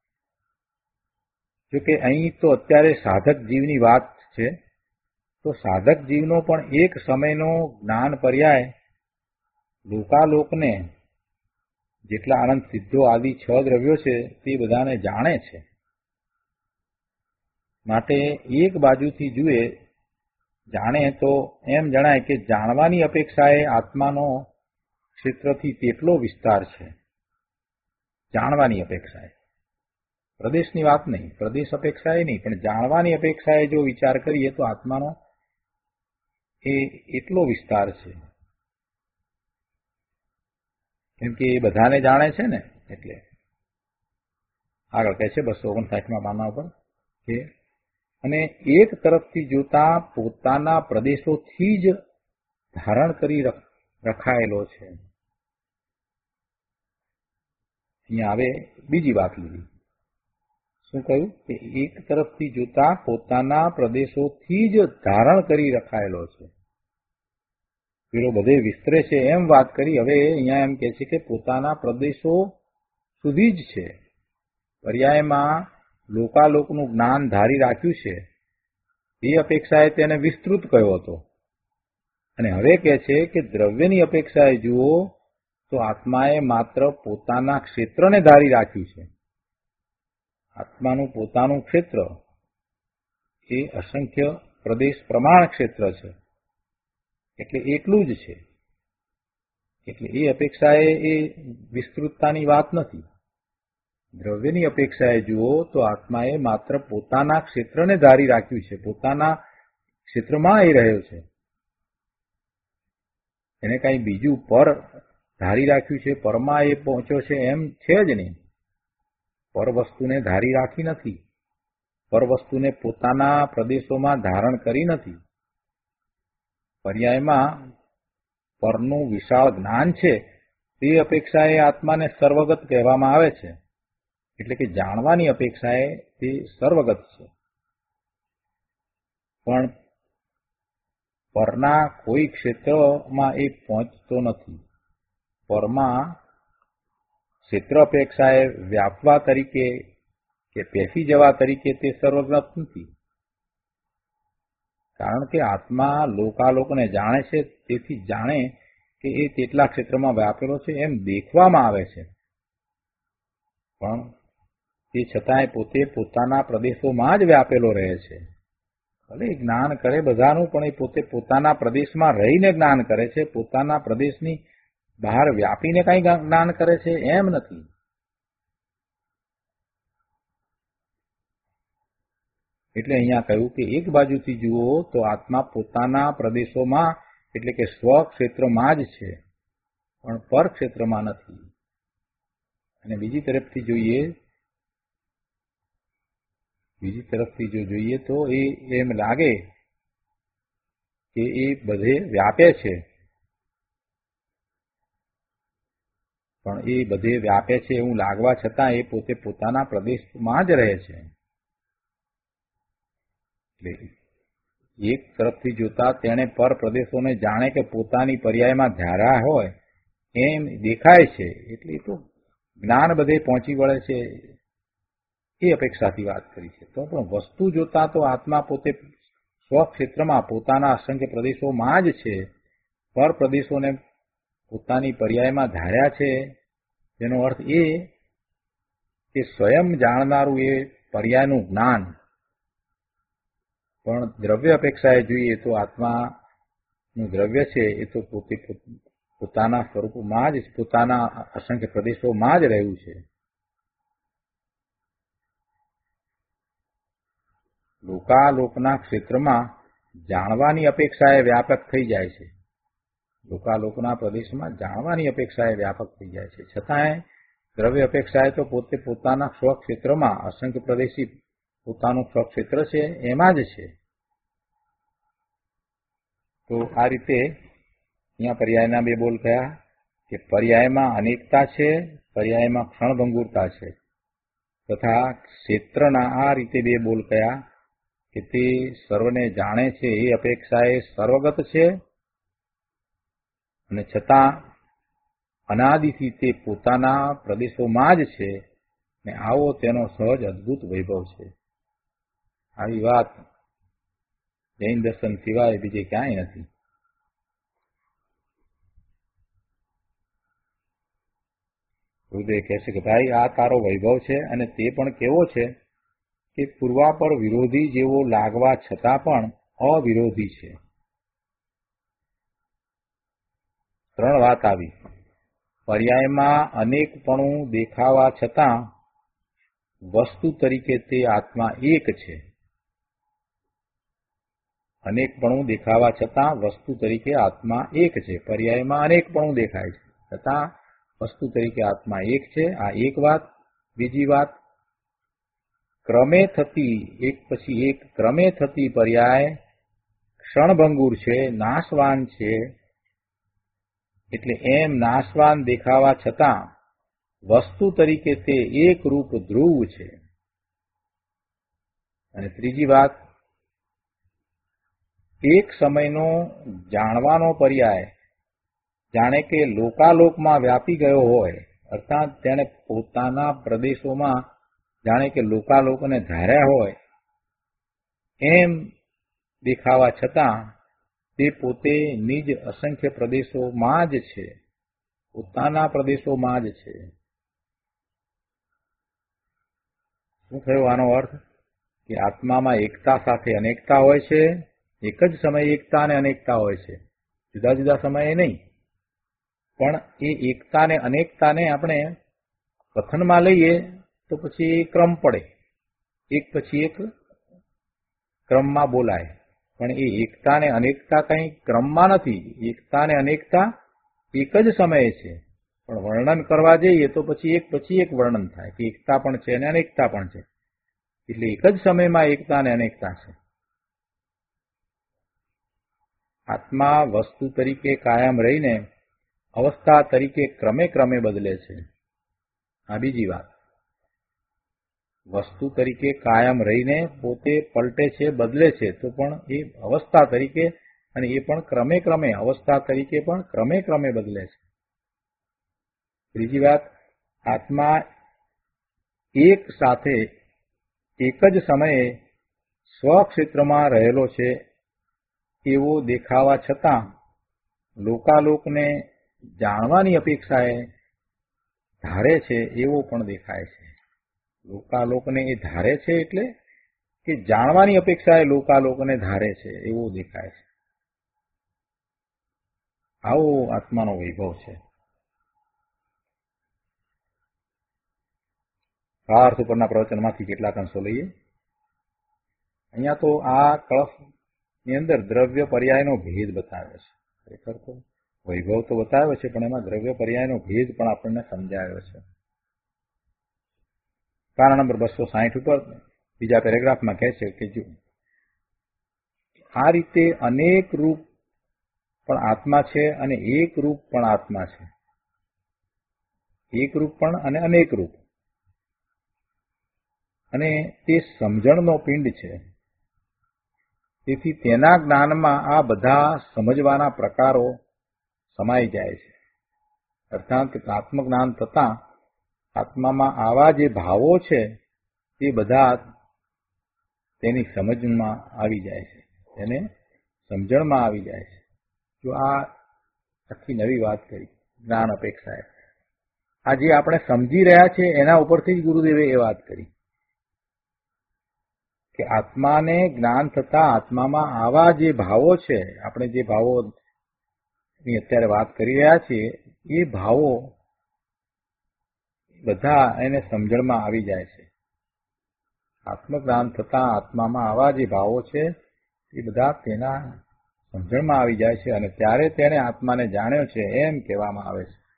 જોકે અહીં તો અત્યારે સાધક જીવની વાત છે, તો સાધક જીવનો પણ એક સમયનો જ્ઞાન પર્યાય લોકાલોકને, જેટલા આનંદ સિદ્ધો આદિ છ દ્રવ્યો છે તે બધાને જાણે છે. માટે એક બાજુથી જુએ, જાણે તો એમ જણાય કે જાણવાની અપેક્ષાએ આત્માનો ક્ષેત્રથી તેટલો વિસ્તાર છે. જાણવાની અપેક્ષાએ, પ્રદેશની વાત નહીં, પ્રદેશ અપેક્ષાએ નહીં, પણ જાણવાની અપેક્ષાએ જો વિચાર કરીએ તો આત્માનો એ એટલો વિસ્તાર છે. કેમ કે એ બધાને જાણે છે ને. એટલે આગળ કહે છે બસો ઓગણસાઠમાં પાના ઉપર કે અને એક તરફથી જોતા પોતાના પ્રદેશોથી જ ધારણ કરી રખાયેલો છે. અહીંયા હવે બીજી વાત લીધી. શું કહ્યું? કે એક તરફથી જોતા પોતાના પ્રદેશોથી જ ધારણ કરી રખાયેલો છે. પેલો બધે વિસ્તરે છે એમ વાત કરી. હવે અહીંયા એમ કે છે કે પોતાના પ્રદેશો સુધી જ છે. પર્યાયમાં લોકાલોકનું જ્ઞાન ધારી રાખ્યું છે એ અપેક્ષાએ તેને વિસ્તૃત કર્યો હતો અને હવે કહે છે કે દ્રવ્યની અપેક્ષાએ જુઓ તો આત્માએ માત્ર પોતાના ક્ષેત્રને ધારી રાખ્યું છે. આત્માનું પોતાનું ક્ષેત્ર એ અસંખ્ય પ્રદેશ પ્રમાણ ક્ષેત્ર છે, એટલે એટલું જ છે. એટલે એ અપેક્ષાએ એ વિસ્તૃતતાની વાત નથી. દ્રવ્યની અપેક્ષાએ જુઓ તો આત્માએ માત્ર પોતાના ક્ષેત્રને ધારી રાખ્યું છે, પોતાના ક્ષેત્રમાં એ રહ્યો છે. એને કઈ બીજું પર ધારી રાખ્યું છે, પરમાં એ પહોંચ્યો છે એમ છે જ નહીં. પર વસ્તુને ધારી રાખી નથી, પર વસ્તુને પોતાના પ્રદેશોમાં ધારણ કરી નથી. પર્યાયમાં પરનું વિશાળ જ્ઞાન છે તે અપેક્ષાએ આત્માને સર્વગત કહેવામાં આવે છે. એટલે કે જાણવાની અપેક્ષાએ તે સર્વગત છે. પણ પરના કોઈ ક્ષેત્રમાં એ પહોંચતો નથી. પરમાં ક્ષેત્ર અપેક્ષાએ વ્યાપવા તરીકે કે પેસી જવા તરીકે તે સર્વગત નથી. કારણ કે આત્મા લોકાલોકને જાણે છે, તેથી જાણે કે એ તેટલા ક્ષેત્રમાં વ્યાપેલો છે એમ દેખવામાં આવે છે. પણ તે છતાંય પોતે પોતાના પ્રદેશોમાં જ વ્યાપેલો રહે છે. ભલે જ્ઞાન કરે બધાનું, પણ એ પોતે પોતાના પ્રદેશમાં રહીને જ્ઞાન કરે છે. પોતાના પ્રદેશની બહાર વ્યાપીને કઈ જ્ઞાન કરે છે એમ નથી. એટલે અહીંયા કહ્યું કે એક બાજુથી જુઓ તો આત્મા પોતાના પ્રદેશોમાં એટલે કે સ્વ ક્ષેત્રમાં જ છે, પણ પર ક્ષેત્રમાં નથી. અને બીજી તરફથી જોઈએ બીજી તરફથી જો જોઈએ તો એ એમ લાગે કે એ બધે વ્યાપે છે, પણ એ બધે વ્યાપે છે એવું લાગવા છતાં એ પોતે પોતાના પ્રદેશમાં જ રહે છે. એટલે એક તરફથી જોતા તેણે પર પ્રદેશોને જાણે કે પોતાની પર્યાયમાં ધાર્યા હોય એમ દેખાય છે. એટલે એ તો જ્ઞાન બધે પહોંચી વળે છે એ અપેક્ષાથી વાત કરી છે. તો પણ વસ્તુ જોતા તો આત્મા પોતે સ્વક્ષેત્રમાં પોતાના અસંખ્ય પ્રદેશોમાં જ છે. પર પ્રદેશોને પોતાની પર્યાયમાં ધાર્યા છે, જેનો અર્થ એ કે સ્વયં જાણનારું એ પર્યાયનું જ્ઞાન. પણ દ્રવ્ય અપેક્ષાએ જોઈએ તો આત્માનું દ્રવ્ય છે એ તો પોતે પોતાના સ્વરૂપમાં જ પોતાના અસંખ્ય પ્રદેશોમાં જ રહ્યું છે. લોકાલોકના ક્ષેત્રમાં જાણવાની અપેક્ષાએ વ્યાપક થઈ જાય છે. લોકાલોકના પ્રદેશમાં જાણવાની અપેક્ષાએ વ્યાપક થઈ જાય છે. છતાંય દ્રવ્ય અપેક્ષાએ તો પોતે પોતાના સ્વક્ષેત્રમાં અસંખ્ય પ્રદેશી પોતાનું સ્વક્ષેત્ર છે એમાં જ છે. તો આ રીતે અહીંયા પર્યાયના બે બોલ કયા કે પર્યાયમાં અનેકતા છે, પર્યાયમાં ક્ષણભંગુરતા છે. તથા ક્ષેત્રના આ રીતે બે બોલ કયા કે તે સર્વને જાણે છે એ અપેક્ષાએ સર્વગત છે, અને છતાં અનાદિથી તે પોતાના પ્રદેશોમાં જ છે, ને આવો તેનો સહજ અદભુત વૈભવ છે. આવી વાત જૈન દર્શન સિવાય બીજે ક્યાંય નથી. ગુરુદેવ કહે છે કે ભાઈ આ તારો વૈભવ છે, અને તે પણ કેવો છે કે પૂર્વાપર વિરોધી જેવો લાગવા છતાં પણ અવિરોધી છે. ત્રણ વાત આવી. પર્યાયમાં અનેકપણું દેખાવા છતાં વસ્તુ તરીકે તે આત્મા એક છે. અનેકપણું દેખાવા છતાં વસ્તુ તરીકે આત્મા એક છે. પર્યાયમાં અનેકપણું દેખાય છે, છતાં વસ્તુ તરીકે આત્મા એક છે. આ એક વાત. બીજી વાત, ક્રમે થતી એક પછી એક ક્રમે થતી પર્યાય ક્ષણભંગુર છે, નાશવાન છે. એટલે એમ નાશવાન દેખાવા છતાં વસ્તુ તરીકે તે એક રૂપ ધ્રુવ છે. અને ત્રીજી વાત, એક સમયનો જાણવાનો પર્યાય જાણે કે લોકાલોકમાં વ્યાપી ગયો હોય, અર્થાત તેણે પોતાના પ્રદેશોમાં જાણે કે લોકાલોકને ધાર્યા હોય એમ દેખાવા છતાં તે પોતે નિજ અસંખ્ય પ્રદેશોમાં જ છે, પોતાના પ્રદેશોમાં જ છે. શું થયો આનો અર્થ? કે આત્મામાં એકતા સાથે અનેકતા હોય છે, એક જ સમયે એકતા અને અનેકતા હોય છે, જુદા જુદા સમયે નહીં. પણ એ એકતા અને અનેકતાને આપણે કથનમાં લઈએ તો પછી ક્રમ પડે, એક પછી એક ક્રમમાં બોલાય. પણ એ એકતા અને અનેકતા કંઈ ક્રમમાં નથી. એકતા અને અનેકતા એક જ સમયે છે, પણ વર્ણન કરવા જઈએ તો પછી એક પછી એક વર્ણન થાય કે એકતા પણ છે અને અનેકતા પણ છે. એટલે એક જ સમયમાં એકતા અને અનેકતા છે. આત્મા વસ્તુ તરીકે કાયમ રહીને અવસ્થા તરીકે ક્રમે ક્રમે બદલે છે. આ બીજી વાત. વસ્તુ તરીકે કાયમ રહીને પોતે પલટે છે, બદલે છે, તો પણ એ અવસ્થા તરીકે, અને એ પણ ક્રમે ક્રમે અવસ્થા તરીકે પણ ક્રમે ક્રમે બદલે છે. ત્રીજી વાત, આત્મા એક સાથે એક જ સમયે સ્વક્ષેત્રમાં રહેલો છે એવો દેખાવા છતાં લોકાલોકને જાણવાની અપેક્ષાએ ધારે છે એવો પણ દેખાય છે. લોકાલોકને એ ધારે છે એટલે કે જાણવાની અપેક્ષાએ લોકાલોકને ધારે છે એવો દેખાય છે. આવો આત્માનો વૈભવ છે. અર્થ ઉપરના પ્રવચનમાંથી કેટલાક અંશો લઈએ. અહીંયા તો આ કળશની અંદર દ્રવ્ય પર્યાયનો ભેદ બતાવ્યો છે. ખરેખર તો વૈભવ તો બતાવ્યો છે, પણ એમાં દ્રવ્ય પર્યાયનો ભેદ પણ આપણને સમજાયો છે. પાના નંબર બસો સાહીઠ ઉપર બીજા પેરેગ્રાફમાં કહે છે કે જો આ રીતે અનેક રૂપ પણ આત્મા છે અને એક રૂપ પણ આત્મા છે. એક રૂપ પણ અને અનેક રૂપ, અને તે સમજણનો પિંડ છે. તેથી તેના જ્ઞાનમાં આ બધા સમજવાના પ્રકારો સમાઈ જાય છે. અર્થાત આત્મજ્ઞાન થતાં આત્મામાં આવા જે ભાવો છે તે બધા તેની સમજમાં આવી જાય છે, તેને સમજણમાં આવી જાય છે. જો આ આખી નવી વાત કરી જ્ઞાન અપેક્ષાએ, આ જે આપણે સમજી રહ્યા છીએ એના ઉપરથી જ ગુરુદેવે એ વાત કરી કે આત્માને જ્ઞાન થતા આત્મામાં આવા જે ભાવો છે, આપણે જે ભાવોની અત્યારે વાત કરી રહ્યા છીએ, એ ભાવો બધા એને સમજણમાં આવી જાય છે. આત્મજ્ઞાન થતા આત્મામાં આવા જે ભાવો છે એ બધા તેના સમજણમાં આવી જાય છે, અને ત્યારે તેણે આત્માને જાણ્યો છે એમ કહેવામાં આવે છે.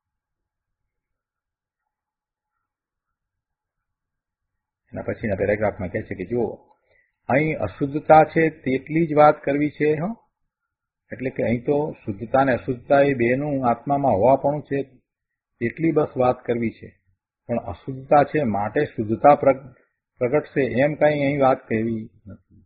એના પછીના પેરેગ્રાફમાં કહે છે કે જો અહીં અશુદ્ધતા છે તેટલી જ વાત કરવી છે. હો એટલે કે અહીં તો શુદ્ધતા અને અશુદ્ધતા એ બેનું આત્મામાં હોવાપણું છે તેટલી બસ વાત કરવી છે. પણ અશુદ્ધતા છે માટે શુદ્ધતા પ્રગટશે એમ કઈ અહીં વાત કહેવી નથી.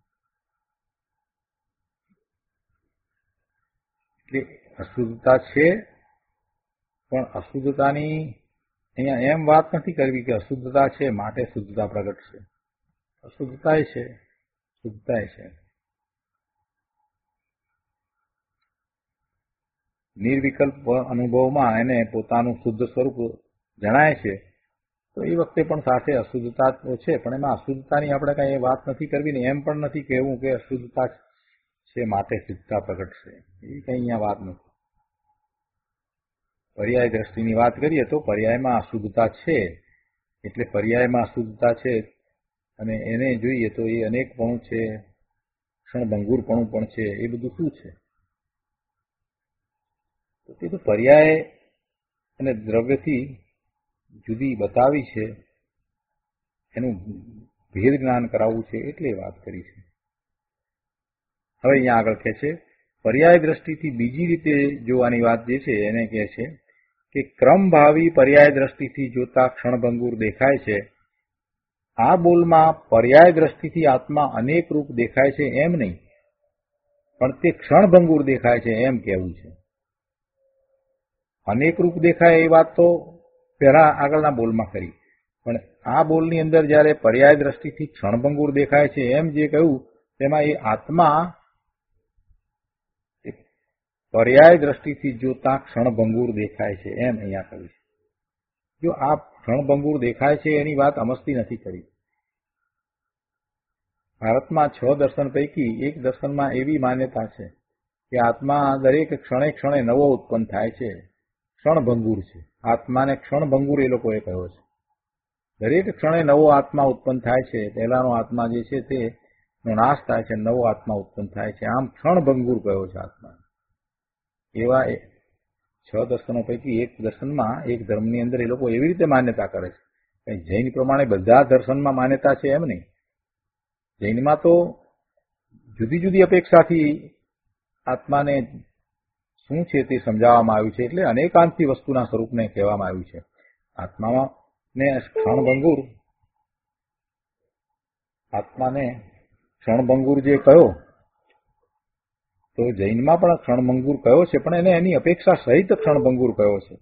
એટલે અશુદ્ધતા છે, પણ અશુદ્ધતાની અહીંયા એમ વાત નથી કરવી કે અશુદ્ધતા છે માટે શુદ્ધતા પ્રગટશે. અશુદ્ધતા છે, શુદ્ધતા છે. નિર્વિકલ્પ અનુભવમાં એને પોતાનું શુદ્ધ સ્વરૂપ જણાય છે, તો એ વખતે પણ સાથે અશુદ્ધતા તો છે, પણ એમાં અશુદ્ધતાની આપણે કઈ વાત નથી કરવી ને એમ પણ નથી કહેવું કે અશુદ્ધતા છે માટે શુદ્ધતા પ્રગટશે. એ કઈ અહીંયા વાત નથી. પર્યાય દ્રષ્ટિની વાત કરીએ તો પર્યાયમાં અશુદ્ધતા છે, એટલે પર્યાયમાં અશુદ્ધતા છે અને એને જોઈએ તો એ અનેકપણું છે, ક્ષણભંગુરપણું પણ છે. એ બધું શું છે? તો તે તો પર્યાય અને દ્રવ્યથી જુદી બતાવી છે, એનું ભેદ જ્ઞાન કરાવવું છે એટલે વાત કરી છે. હવે અહીંયા આગળ કહે છે પર્યાય દ્રષ્ટિથી બીજી રીતે જોવાની વાત જે છે એને કહે છે કે ક્રમભાવી પર્યાય દ્રષ્ટિથી જોતા ક્ષણભંગુર દેખાય છે. આ બોલમાં પર્યાય દ્રષ્ટિથી આત્મા અનેક રૂપ દેખાય છે એમ નહીં, પણ તે ક્ષણભંગુર દેખાય છે એમ કહેવું છે. અનેક રૂપ દેખાય એ વાત તો પહેલા આગળના બોલમાં કરી, પણ આ બોલની અંદર જયારે પર્યાય દ્રષ્ટિથી ક્ષણભંગુર દેખાય છે એમ જે કહ્યું તેમાં એ આત્મા પર્યાય દ્રષ્ટિથી જોતા ક્ષણભંગુર દેખાય છે એમ અહીંયા કહ્યું છે. જો આ ક્ષણભંગુર દેખાય છે એની વાત અમસ્તી નથી કરી. ભારતમાં છ દર્શન પૈકી એક દર્શનમાં એવી માન્યતા છે કે આત્મા દરેક ક્ષણે ક્ષણે નવો ઉત્પન્ન થાય છે, ક્ષણભંગુર છે. આત્માને ક્ષણભંગુર એ લોકોએ કહ્યો છે. દરેક ક્ષણે નવો આત્મા ઉત્પન્ન થાય છે. પહેલાનો આત્મા જે છે તેનો નાશ થાય છે, નવો આત્મા ઉત્પન્ન થાય છે. આમ ક્ષણભંગુર કહ્યો છે આત્મા. એવા છ દર્શનો પૈકી એક દર્શનમાં, એક ધર્મની અંદર એ લોકો એવી રીતે માન્યતા કરે છે. જૈન પ્રમાણે બધા દર્શનમાં માન્યતા છે એમ નહીં. જૈનમાં તો જુદી જુદી અપેક્ષાથી આત્માને શું છે તે સમજાવવામાં આવ્યું છે. એટલે અનેકાંતથી વસ્તુના સ્વરૂપને કહેવામાં આવ્યું છે. આત્મામાં ને ક્ષણભંગુર આત્માને ક્ષણભંગુર જે કયો, તો જૈનમાં પણ ક્ષણભંગુર કયો છે, પણ એને એની અપેક્ષા સહિત ક્ષણભંગુર કયો છે.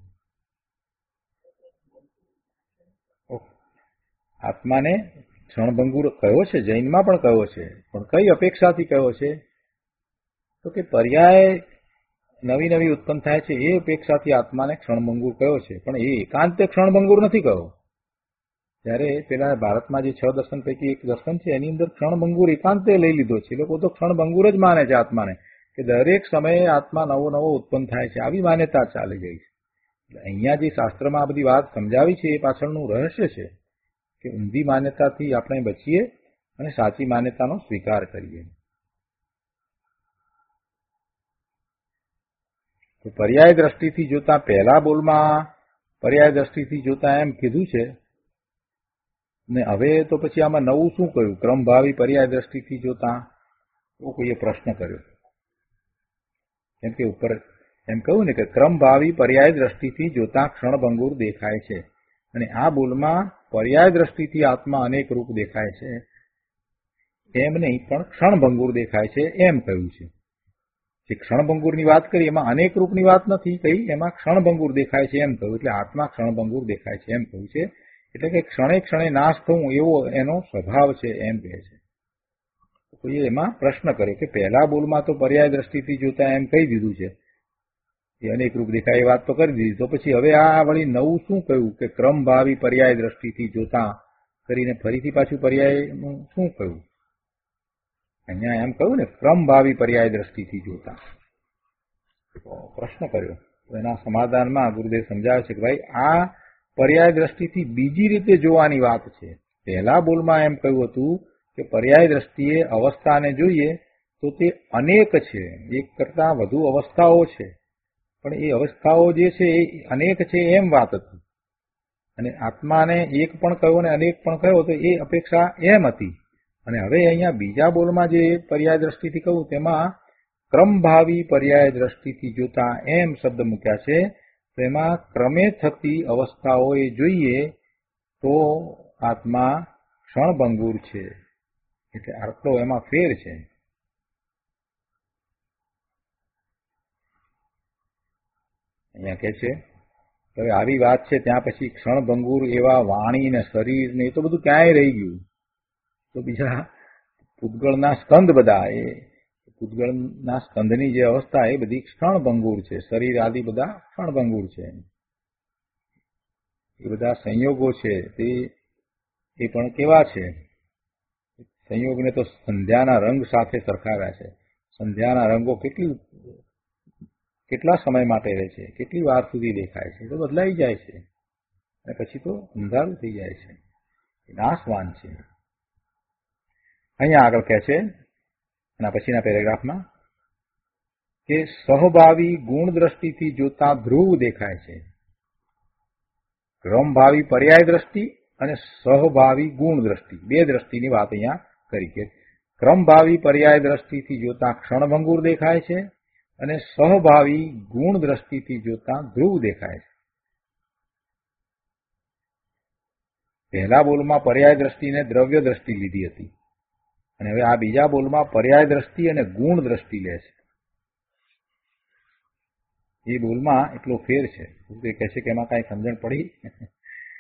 આત્માને ક્ષણભંગુર કયો છે, જૈનમાં પણ કયો છે, પણ કઈ અપેક્ષાથી કયો છે? તો કે પર્યાય નવી નવી ઉત્પન્ન થાય છે એ અપેક્ષાથી આત્માને ક્ષણભંગુર કયો છે. પણ એ એકાંતે ક્ષણભંગુર નથી કયો. જ્યારે પેલા ભારતમાં જે છ દર્શન પૈકી એક દર્શન છે એની અંદર ક્ષણભંગુર એકાંતે લઈ લીધો છે. લોકો તો ક્ષણભંગુર જ માને છે આત્માને, કે દરેક સમયે આત્મા નવો નવો ઉત્પન્ન થાય છે. આવી માન્યતા ચાલી ગઈ છે. એટલે અહીંયા જે શાસ્ત્રમાં આ બધી વાત સમજાવી છે એ પાછળનું રહસ્ય છે કે ઊંધી માન્યતાથી આપણે બચીએ અને સાચી માન્યતાનો સ્વીકાર કરીએ. તો પર્યાય દ્રષ્ટિથી જોતા પહેલા બોલમાં પર્યાય દ્રષ્ટિથી જોતા એમ કીધું છે ને હવે તો પછી આમાં નવું શું કહ્યું? ક્રમભાવી પર્યાય દ્રષ્ટિથી જોતા એવો કોઈએ પ્રશ્ન કર્યો. કેમ કે ઉપર એમ કહ્યું ને કે ક્રમભાવી પર્યાય દ્રષ્ટિથી જોતા ક્ષણભંગુર દેખાય છે, અને આ બોલમાં પર્યાય દ્રષ્ટિથી આત્મા અનેક રૂપ દેખાય છે એમ નહીં, પણ ક્ષણભંગુર દેખાય છે એમ કહ્યું છે. જે ક્ષણભંગુરની વાત કરી એમાં અનેક રૂપની વાત નથી કહી, એમાં ક્ષણભંગુર દેખાય છે એમ કહ્યું. એટલે આત્મા ક્ષણભંગુર દેખાય છે એમ કહ્યું છે. એટલે કે ક્ષણે ક્ષણે નાશ થવું એવો એનો સ્વભાવ છે એમ કહે છે. કોઈએ એમાં પ્રશ્ન કર્યો કે પહેલા બોલમાં તો પર્યાય દ્રષ્ટિથી જોતા એમ કહી દીધું છે, એ અનેક રૂપ દેખાય એ વાત તો કરી દીધી, તો પછી હવે આ વળી નવું શું કહ્યું કે ક્રમભાવી પર્યાય દ્રષ્ટિથી જોતા કરીને ફરીથી પાછું પર્યાયનું શું કહ્યું? અહીંયા એમ કહ્યું ને ક્રમભાવી પર્યાય દ્રષ્ટિથી જોતા. પ્રશ્ન કર્યો તો એના સમાધાનમાં ગુરુદેવ સમજાવે છે કે ભાઈ આ પર્યાય દ્રષ્ટિથી બીજી રીતે જોવાની વાત છે. પહેલા બોલમાં એમ કહ્યું હતું કે પર્યાય દ્રષ્ટિએ અવસ્થાને જોઈએ તો તે અનેક છે, એક કરતા વધુ અવસ્થાઓ છે, પણ એ અવસ્થાઓ જે છે એ અનેક છે એમ વાત હતી. અને આત્માને એક પણ કહ્યો અને અનેક પણ કહ્યો તો એ અપેક્ષા એમ હતી. અને હવે અહીંયા બીજા બોલમાં જે પર્યાય દ્રષ્ટિથી કહ્યું તેમાં ક્રમભાવી પર્યાય દ્રષ્ટિથી જોતા એમ શબ્દ મૂક્યા છે. તો એમાં ક્રમે થતી અવસ્થાઓ એ જોઈએ તો આત્મા ક્ષણભંગુર છે. એટલે આટલો એમાં ફેર છે. અહીંયા કે છે હવે આવી વાત છે ત્યાં પછી ક્ષણભંગુર એવા વાણી ને શરીર ને એ તો બધું ક્યાંય રહી ગયું. તો બીજા પૂતગળના સ્કંદ બધા, એ પૂતગળના સ્કંદની જે અવસ્થા એ બધી ક્ષણભંગુર છે. શરીર આદિ બધા ક્ષણભંગુર છે. એ બધા સંયોગો છે તે એ પણ કેવા છે? સંયોગને તો સંધ્યાના રંગ સાથે સરખાવ્યા છે. સંધ્યાના રંગો કેટલી કેટલા સમય માટે રહે છે, કેટલી વાર સુધી દેખાય છે, તો બદલાઈ જાય છે અને પછી તો અંધારું થઈ જાય છે, નાશવાન છે. અહીંયા આગળ કહે છે એના પછીના પેરેગ્રાફમાં કે સહભાવી ગુણ દ્રષ્ટિથી જોતા ધ્રુવ દેખાય છે. ક્રમભાવી પર્યાય દ્રષ્ટિ અને સહભાવી ગુણ દ્રષ્ટિ, બે દ્રષ્ટિની વાત અહીંયા કરી કે ક્રમભાવી પર્યાય દ્રષ્ટિથી જોતા ક્ષણભંગુર દેખાય છે અને સહભાવી ગુણ દ્રષ્ટિથી જોતા ધ્રુવ દેખાય છે. પહેલા બોલમાં પર્યાય દ્રષ્ટિને દ્રવ્ય દ્રષ્ટિ લીધી હતી અને હવે આ બીજા બોલમાં પર્યાય દ્રષ્ટિ અને ગુણ દ્રષ્ટિ લે છે. એ બોલમાં એટલો ફેર છે. એ કહે છે કે એમાં કાંઈ સમજણ પડી?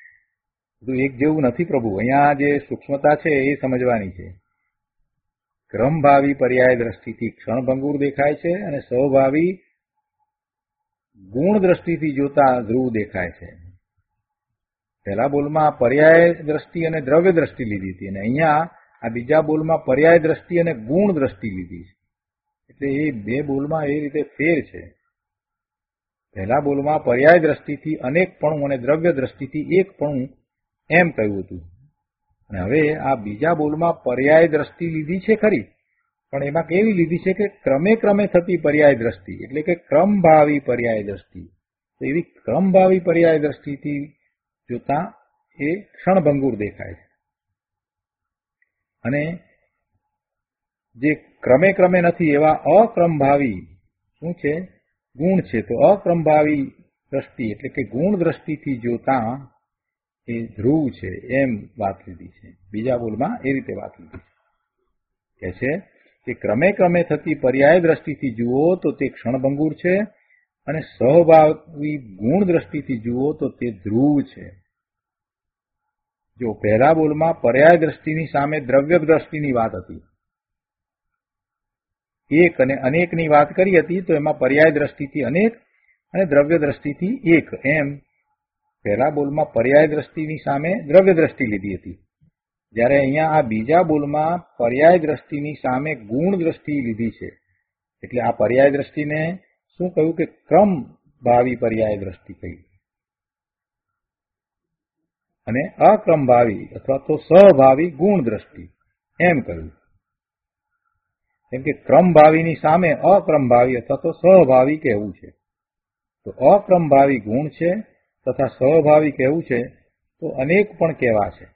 બધું એક જેવું નથી પ્રભુ. અહીંયા જે સૂક્ષ્મતા છે એ સમજવાની છે. ક્રમભાવી પર્યાય દ્રષ્ટિથી ક્ષણભંગુર દેખાય છે અને સ્વભાવી ગુણ દ્રષ્ટિથી જોતા ધ્રુવ દેખાય છે. પહેલા બોલમાં પર્યાય દ્રષ્ટિ અને દ્રવ્ય દ્રષ્ટિ લીધી હતી અને અહીંયા આ બીજા બોલમાં પર્યાય દ્રષ્ટિ અને ગુણ દ્રષ્ટિ લીધી છે. એટલે એ બે બોલમાં એ રીતે ફેર છે. પહેલા બોલમાં પર્યાય દ્રષ્ટિથી અનેકપણું અને દ્રવ્ય દ્રષ્ટિથી એકપણું એમ કહ્યું હતું અને હવે આ બીજા બોલમાં પર્યાય દ્રષ્ટિ લીધી છે ખરી, પણ એમાં કેવી લીધી છે કે ક્રમે ક્રમે થતી પર્યાય દ્રષ્ટિ, એટલે કે ક્રમભાવી પર્યાય દ્રષ્ટિ. તો એવી ક્રમભાવી પર્યાય દ્રષ્ટિથી જોતા એ ક્ષણભંગુર દેખાય છે. અને જે ક્રમે ક્રમે નથી એવા અક્રમભાવી શું છે? ગુણ છે. તો અક્રમભાવી દ્રષ્ટિ એટલે કે ગુણ દ્રષ્ટિથી જોતા એ ધ્રુવ છે એમ વાત લીધી છે. બીજા બોલમાં એ રીતે વાત લીધી છે કે છે કે ક્રમે ક્રમે થતી પર્યાય દ્રષ્ટિથી જુઓ તો તે ક્ષણભંગુર છે અને સહભાવી ગુણ દ્રષ્ટિથી જુઓ તો તે ધ્રુવ છે. જો પહેલા બોલમાં પર્યાય દ્રષ્ટિની સામે દ્રવ્ય દ્રષ્ટિની વાત હતી, એક અને અનેકની વાત કરી હતી, તો એમાં પર્યાય દ્રષ્ટિથી અનેક અને દ્રવ્ય દ્રષ્ટિથી એક એમ પહેલા બોલમાં પર્યાય દ્રષ્ટિની સામે દ્રવ્ય દ્રષ્ટિ લીધી હતી, જ્યારે અહીંયા આ બીજા બોલમાં પર્યાય દ્રષ્ટિની સામે ગુણ દ્રષ્ટિ લીધી છે. એટલે આ પર્યાય દ્રષ્ટિને શું કહ્યું કે ક્રમભાવી પર્યાય દ્રષ્ટિ કહી અને અક્રમભાવી અથવા તો સહભાવી ગુણ દ્રષ્ટિ એમ કહ્યું. કેમ કે ક્રમભાવીની સામે અક્રમભાવી અથવા તો સહભાવી કહેવું છે. તો અક્રમભાવી ગુણ છે તથા સહભાવી કહેવું છે તો અનેક પણ કહેવા છે.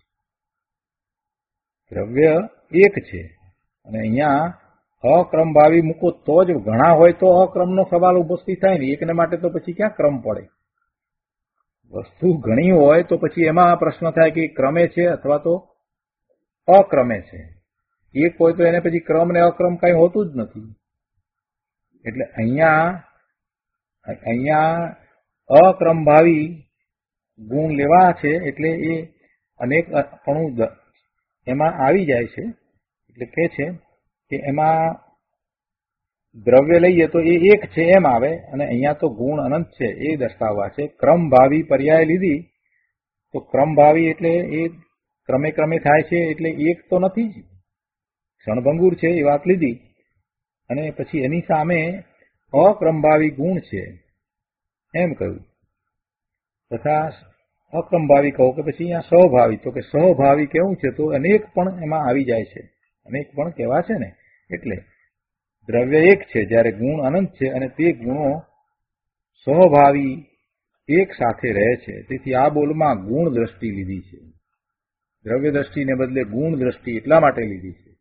દ્રવ્ય એક છે અને અહીંયા અક્રમભાવી મૂકો તો જ ઘણા હોય તો અક્રમનો સવાલ ઉપસ્થિત થાય ને. એકને માટે તો પછી ક્યાં ક્રમ પડે? વસ્તુ ઘણી હોય તો પછી એમાં પ્રશ્ન થાય કે ક્રમે છે અથવા તો અક્રમે છે. એક હોય તો એને પછી ક્રમ ને અક્રમ કઈ હોતું જ નથી. એટલે અહીંયા અહીંયા અક્રમભાવી ગુણ લેવા છે એટલે એ અનેક પણ એમાં આવી જાય છે. એટલે કે છે કે એમાં દ્રવ્ય લઈએ તો એ એક છે એમ આવે અને અહીંયા તો ગુણ અનંત છે એ દર્શાવવા છે. ક્રમભાવી પર્યાય લીધી તો ક્રમભાવી એટલે એ ક્રમે ક્રમે થાય છે એટલે એક તો નથી જ, ક્ષણભંગુર છે એ વાત લીધી અને પછી એની સામે અક્રમભાવી ગુણ છે એમ કહ્યું. તથા અક્રમભાવી કહો કે પછી અહીંયા સહભાવી, તો કે સહભાવી કેવું છે તો અનેક પણ એમાં આવી જાય છે. અનેક પણ કેવા છે ને. એટલે દ્રવ્ય એક છે જ્યારે ગુણ અનંત છે અને તે ગુણો સહભાવી એક સાથે રહે છે. તેથી આ બોલમાં ગુણ દ્રષ્ટિ લીધી છે. દ્રવ્ય દ્રષ્ટિને બદલે ગુણ દ્રષ્ટિ એટલા માટે લીધી છે.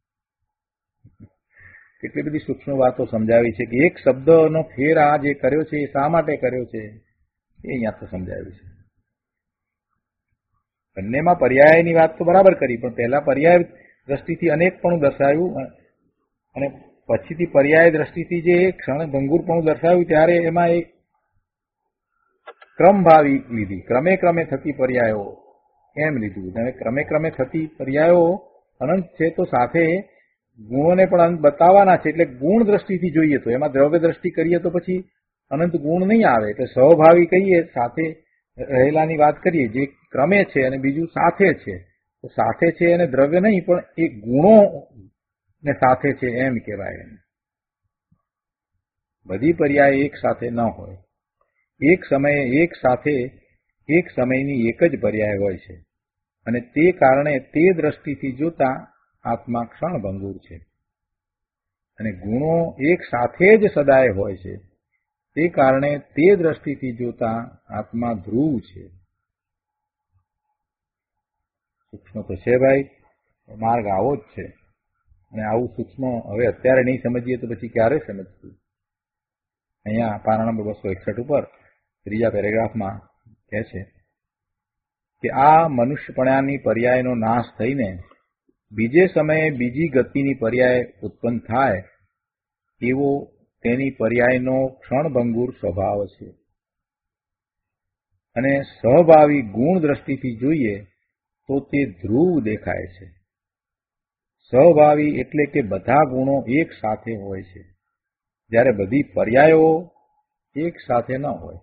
કેટલી બધી સૂક્ષ્મ વાતો સમજાવી છે કે એક શબ્દનો ફેર આ જે કર્યો છે એ શા માટે કર્યો છે એ અહીંયા તો સમજાવ્યું છે. બંનેમાં પર્યાયની વાત તો બરાબર કરી, પણ પહેલા પર્યાય દ્રષ્ટિથી અનેક પણ દર્શાવ્યું અને પછીથી પર્યાય દ્રષ્ટિથી જે ક્ષણભંગુર પણ દર્શાવ્યું ત્યારે એમાં એક ક્રમભાવી લીધી, ક્રમે ક્રમે થતી પર્યાયો એમ લીધું. અને ક્રમે ક્રમે થતી પર્યાયો અનંત છે તો સાથે ગુણોને પણ અંત બતાવવાના છે. એટલે ગુણ દ્રષ્ટિથી જોઈએ તો એમાં દ્રવ્ય દ્રષ્ટિ કરીએ તો પછી અનંત ગુણ નહીં આવે. એટલે સ્વભાવી કહીએ સાથે રહેલાની વાત કરીએ જે ક્રમે છે અને બીજું સાથે છે, તો સાથે છે અને દ્રવ્ય નહીં પણ એ ગુણો ને સાથે છે એમ કહેવાય. બધી પર્યાય એક સાથે ન હોય. એક સમયે એક સાથે એક સમયની એક જ પર્યાય હોય છે અને તે કારણે તે દ્રષ્ટિથી જોતા આત્મા ક્ષણભંગુર છે અને ગુણો એક સાથે જ સદાય હોય છે તે કારણે તે દ્રષ્ટિથી જોતા આત્મા ધ્રુવ છે. સૂક્ષ્મ તો છે ભાઈ, માર્ગ આવો જ છે અને આવું સૂક્ષ્મ હવે અત્યારે નહીં સમજીએ તો પછી ક્યારે સમજશું. અહીંયા પાના નંબર બસો એકસઠ ઉપર ત્રીજા પેરેગ્રાફમાં કહે છે કે આ મનુષ્યપણાની પર્યાયનો નાશ થઈને બીજે સમયે બીજી ગતિની પર્યાય ઉત્પન્ન થાય એવો તેની પર્યાયનો ક્ષણભંગુર સ્વભાવ છે. અને સહભાવી ગુણ દ્રષ્ટિથી જોઈએ તો તે ધ્રુવ દેખાય છે. સ્વભાવી એટલે કે બધા ગુણો એક સાથે હોય છે, જ્યારે બધી પર્યાયો એક સાથે ન હોય.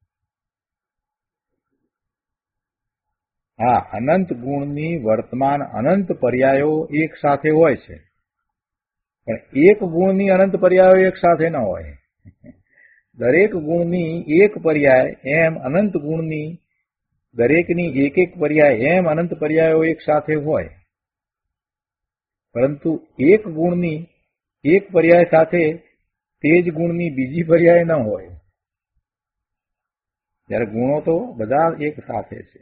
હા, અનંત ગુણની વર્તમાન અનંત પર્યાયો એક સાથે હોય છે, પણ એક ગુણની અનંત પર્યાયો એક સાથે ન હોય. દરેક ગુણની એક પર્યાય એમ અનંત ગુણની દરેકની એક એક પર્યાય એમ અનંત પર્યાયો એક સાથે હોય, પરંતુ એક ગુણની એક પર્યાય સાથે તે જ ગુણની બીજી પર્યાય ન હોય. જ્યારે ગુણો તો બધા એક સાથે છે.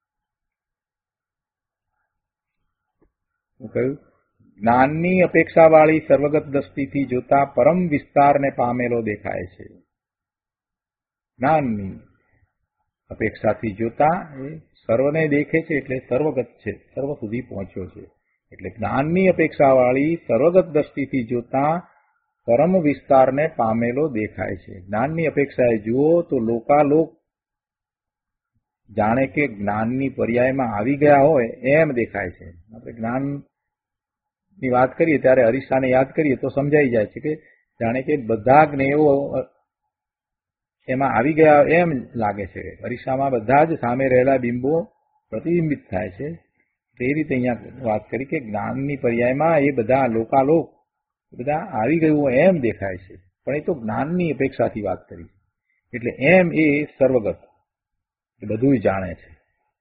હું કહ્યું, જ્ઞાનની અપેક્ષાવાળી સર્વગત દ્રષ્ટિથી જોતા પરમ વિસ્તારને પામેલો દેખાય છે. જ્ઞાનની અપેક્ષાથી જોતા એ સર્વને દેખે છે એટલે સર્વગત છે, સર્વ સુધી પહોંચ્યો છે. એટલે જ્ઞાનની અપેક્ષાવાળી સર્વગત દ્રષ્ટિથી જોતા પરમ વિસ્તારને પામેલો દેખાય છે. જ્ઞાનની અપેક્ષાએ જુઓ તો લોકાલોક જાણે કે જ્ઞાનની પર્યાયમાં આવી ગયા હોય એમ દેખાય છે. આપણે જ્ઞાનની વાત કરીએ ત્યારે અરીસાને યાદ કરીએ તો સમજાઈ જાય છે કે જાણે કે બધા જ્ઞેયો એમાં આવી ગયા એમ લાગે છે. અરીસામાં બધા જ સામે રહેલા બિંબો પ્રતિબિંબિત થાય છે. તે રીતે અહીંયા વાત કરી કે જ્ઞાનની પર્યાયમાં એ બધા લોકાલોક બધા આવી ગયું એમ દેખાય છે, પણ એ તો જ્ઞાનની અપેક્ષાથી વાત કરી. એટલે એમ એ સર્વગત બધું જાણે છે.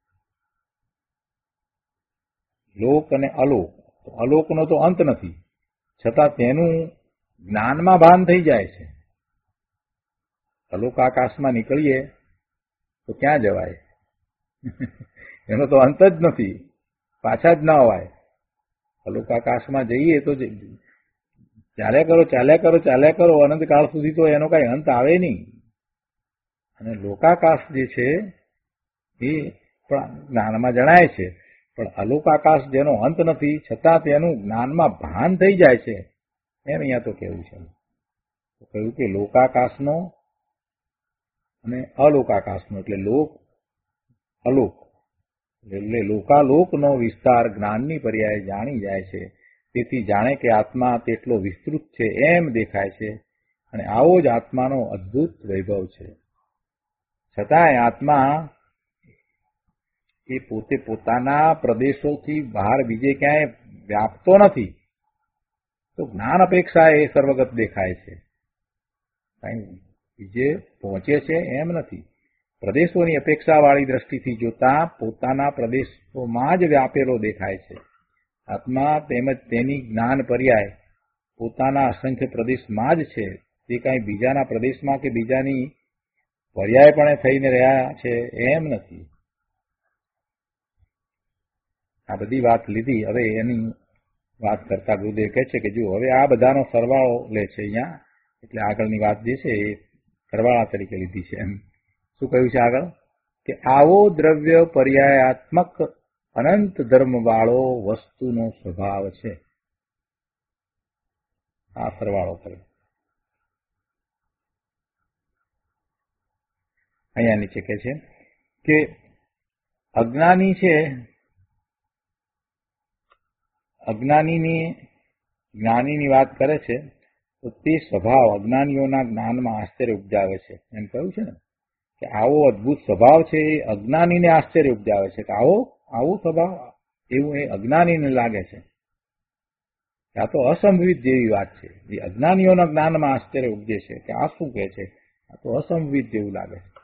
લોક અને અલોક, અલોકનો તો અંત નથી, છતાં તેનું જ્ઞાનમાં ભાન થઈ જાય છે. અલોક આકાશમાં નીકળીએ તો ક્યાં જવાય? એનો તો અંત જ નથી, પાછા જ ના અવાય. અલોક આકાશમાં જઈએ તો ચાલ્યા કરો ચાલ્યા કરો ચાલ્યા કરો અનંતકાળ સુધી તો એનો કઈ અંત આવે નહીં. અને લોકાકાશ જે છે એ પણ જ્ઞાનમાં જણાય છે, પણ અલોકાકાશ જેનો અંત નથી છતાં તેનું જ્ઞાનમાં ભાન થઈ જાય છે એમ અહીંયા તો કહેવું છે. કહ્યું કે લોકાકાશનો અને અલોકાકાશનો એટલે લોક અલોક એટલે લોકાલોકનો વિસ્તાર જ્ઞાનની પર્યાય જાણી જાય છે. તેથી જાણે કે આત્મા તેટલો વિસ્તૃત છે એમ દેખાય છે, અને આવો જ આત્માનો અદ્ભુત વૈભવ છે. છતાંય આત્મા એ પોતે પોતાના પ્રદેશોથી બહાર બીજે ક્યાંય વ્યાપતો નથી, તો જ્ઞાન અપેક્ષા એ સર્વગત દેખાય છે. કઈ બીજે પહોંચે છે એમ નથી. પ્રદેશોની અપેક્ષાવાળી દ્રષ્ટિથી જોતા પોતાના પ્રદેશોમાં જ વ્યાપેલો દેખાય છે. આત્મા તેમજ તેની જ્ઞાન પર્યાય પોતાના અસંખ્ય પ્રદેશમાં જ છે. તે કાંઈ બીજાના પ્રદેશમાં કે બીજાની પર્યાયપણે થઈને રહ્યા છે એમ નથી. આ બધી વાત લીધી. હવે એની વાત કરતા ગુરુદેવ કહે છે કે જો હવે આ બધાનો સરવાળો લે છે અહીંયા, એટલે આગળની વાત જે છે એ સરવાળા તરીકે લીધી છે. એમ શું કહ્યું છે આગળ? કે આવો દ્રવ્ય પર્યાયાત્મક અનંત ધર્મવાળો વસ્તુનો સ્વભાવ છે. આ સરવાળો કર્યો. અહીંયા નીચે કહે છે કે અજ્ઞાની છે, અજ્ઞાનીની જ્ઞાનીની વાત કરે છે તો તે સ્વભાવ અજ્ઞાનીઓના જ્ઞાનમાં આશ્ચર્ય ઉપજાવે છે. એમ કહ્યું છે ને કે આવો અદભુત સ્વભાવ છે એ અજ્ઞાનીને આશ્ચર્ય ઉપજાવે છે. કે આવો આવો સ્વભાવ એવું એ અજ્ઞાનીને લાગે છે. આ તો અસંભવિત જેવી વાત છે. એ અજ્ઞાનીઓના જ્ઞાનમાં આશ્ચર્ય ઉપજે છે કે આ શું કહે છે, આ તો અસંભવિત જેવું લાગે છે.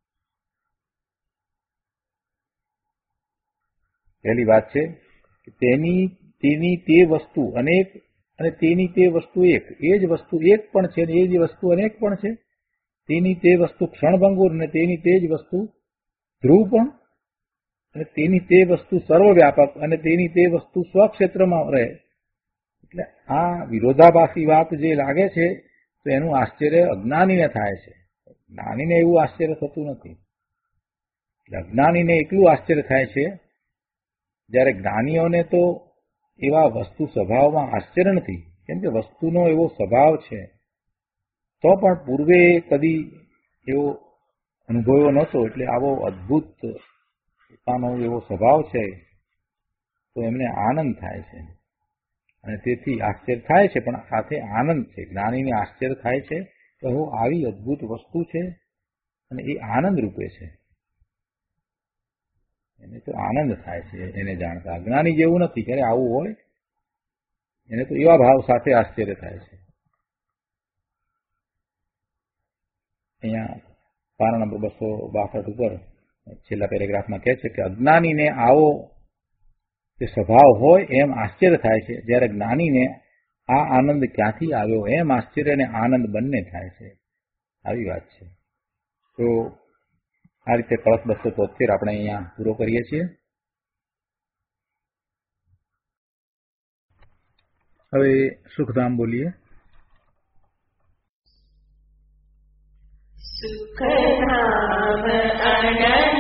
પહેલી વાત છે કે તેની તેની તે વસ્તુ અનેક અને તેની તે વસ્તુ એક. એ જ વસ્તુ એક પણ છે ને એ જ વસ્તુ અનેક પણ છે. તેની તે વસ્તુ ક્ષણભંગુર અને તેની તે જ વસ્તુ ધ્રુવ પણ, અને તેની તે વસ્તુ સર્વવ્યાપક અને તેની તે વસ્તુ સ્વક્ષેત્રમાં રહે. એટલે આ વિરોધાભાસી વાત જે લાગે છે તો એનું આશ્ચર્ય અજ્ઞાનીને થાય છે. જ્ઞાનીને એવું આશ્ચર્ય થતું નથી. એટલે અજ્ઞાનીને એટલું આશ્ચર્ય થાય છે, જ્યારે જ્ઞાનીઓને તો એવા વસ્તુ સ્વભાવમાં આશ્ચર્ય નથી, કેમ કે વસ્તુનો એવો સ્વભાવ છે. તો પણ પૂર્વે કદી એવો અનુભવ્યો નહોતો, એટલે આવો અદભુત પોતાનો એવો સ્વભાવ છે તો એમને આનંદ થાય છે. અને તેથી આશ્ચર્ય થાય છે, પણ સાથે આનંદ છે. જ્ઞાનીને આશ્ચર્ય થાય છે કે હું આવી અદભુત વસ્તુ છે અને એ આનંદ રૂપે છે. એને તો આનંદ થાય છે એને જાણતા. અજ્ઞાની જેવું નથી, ક્યારે આવું હોય એને તો એવા ભાવ સાથે આશ્ચર્ય થાય છે. અહીંયા પાના નંબર બસો બાસઠ ઉપર છેલ્લા પેરેગ્રાફમાં કહે છે કે અજ્ઞાનીને આવો જે સ્વભાવ હોય એમ આશ્ચર્ય થાય છે, જ્યારે જ્ઞાનીને આ આનંદ ક્યાંથી આવ્યો એમ આશ્ચર્ય અને આનંદ બંને થાય છે. આવી વાત છે. તો આ રીતે કળશ બસો તોતેર આપણે અહીંયા પૂરો કરીએ છીએ. હવે સુખધામ બોલીએ. સુખધામ આનંદ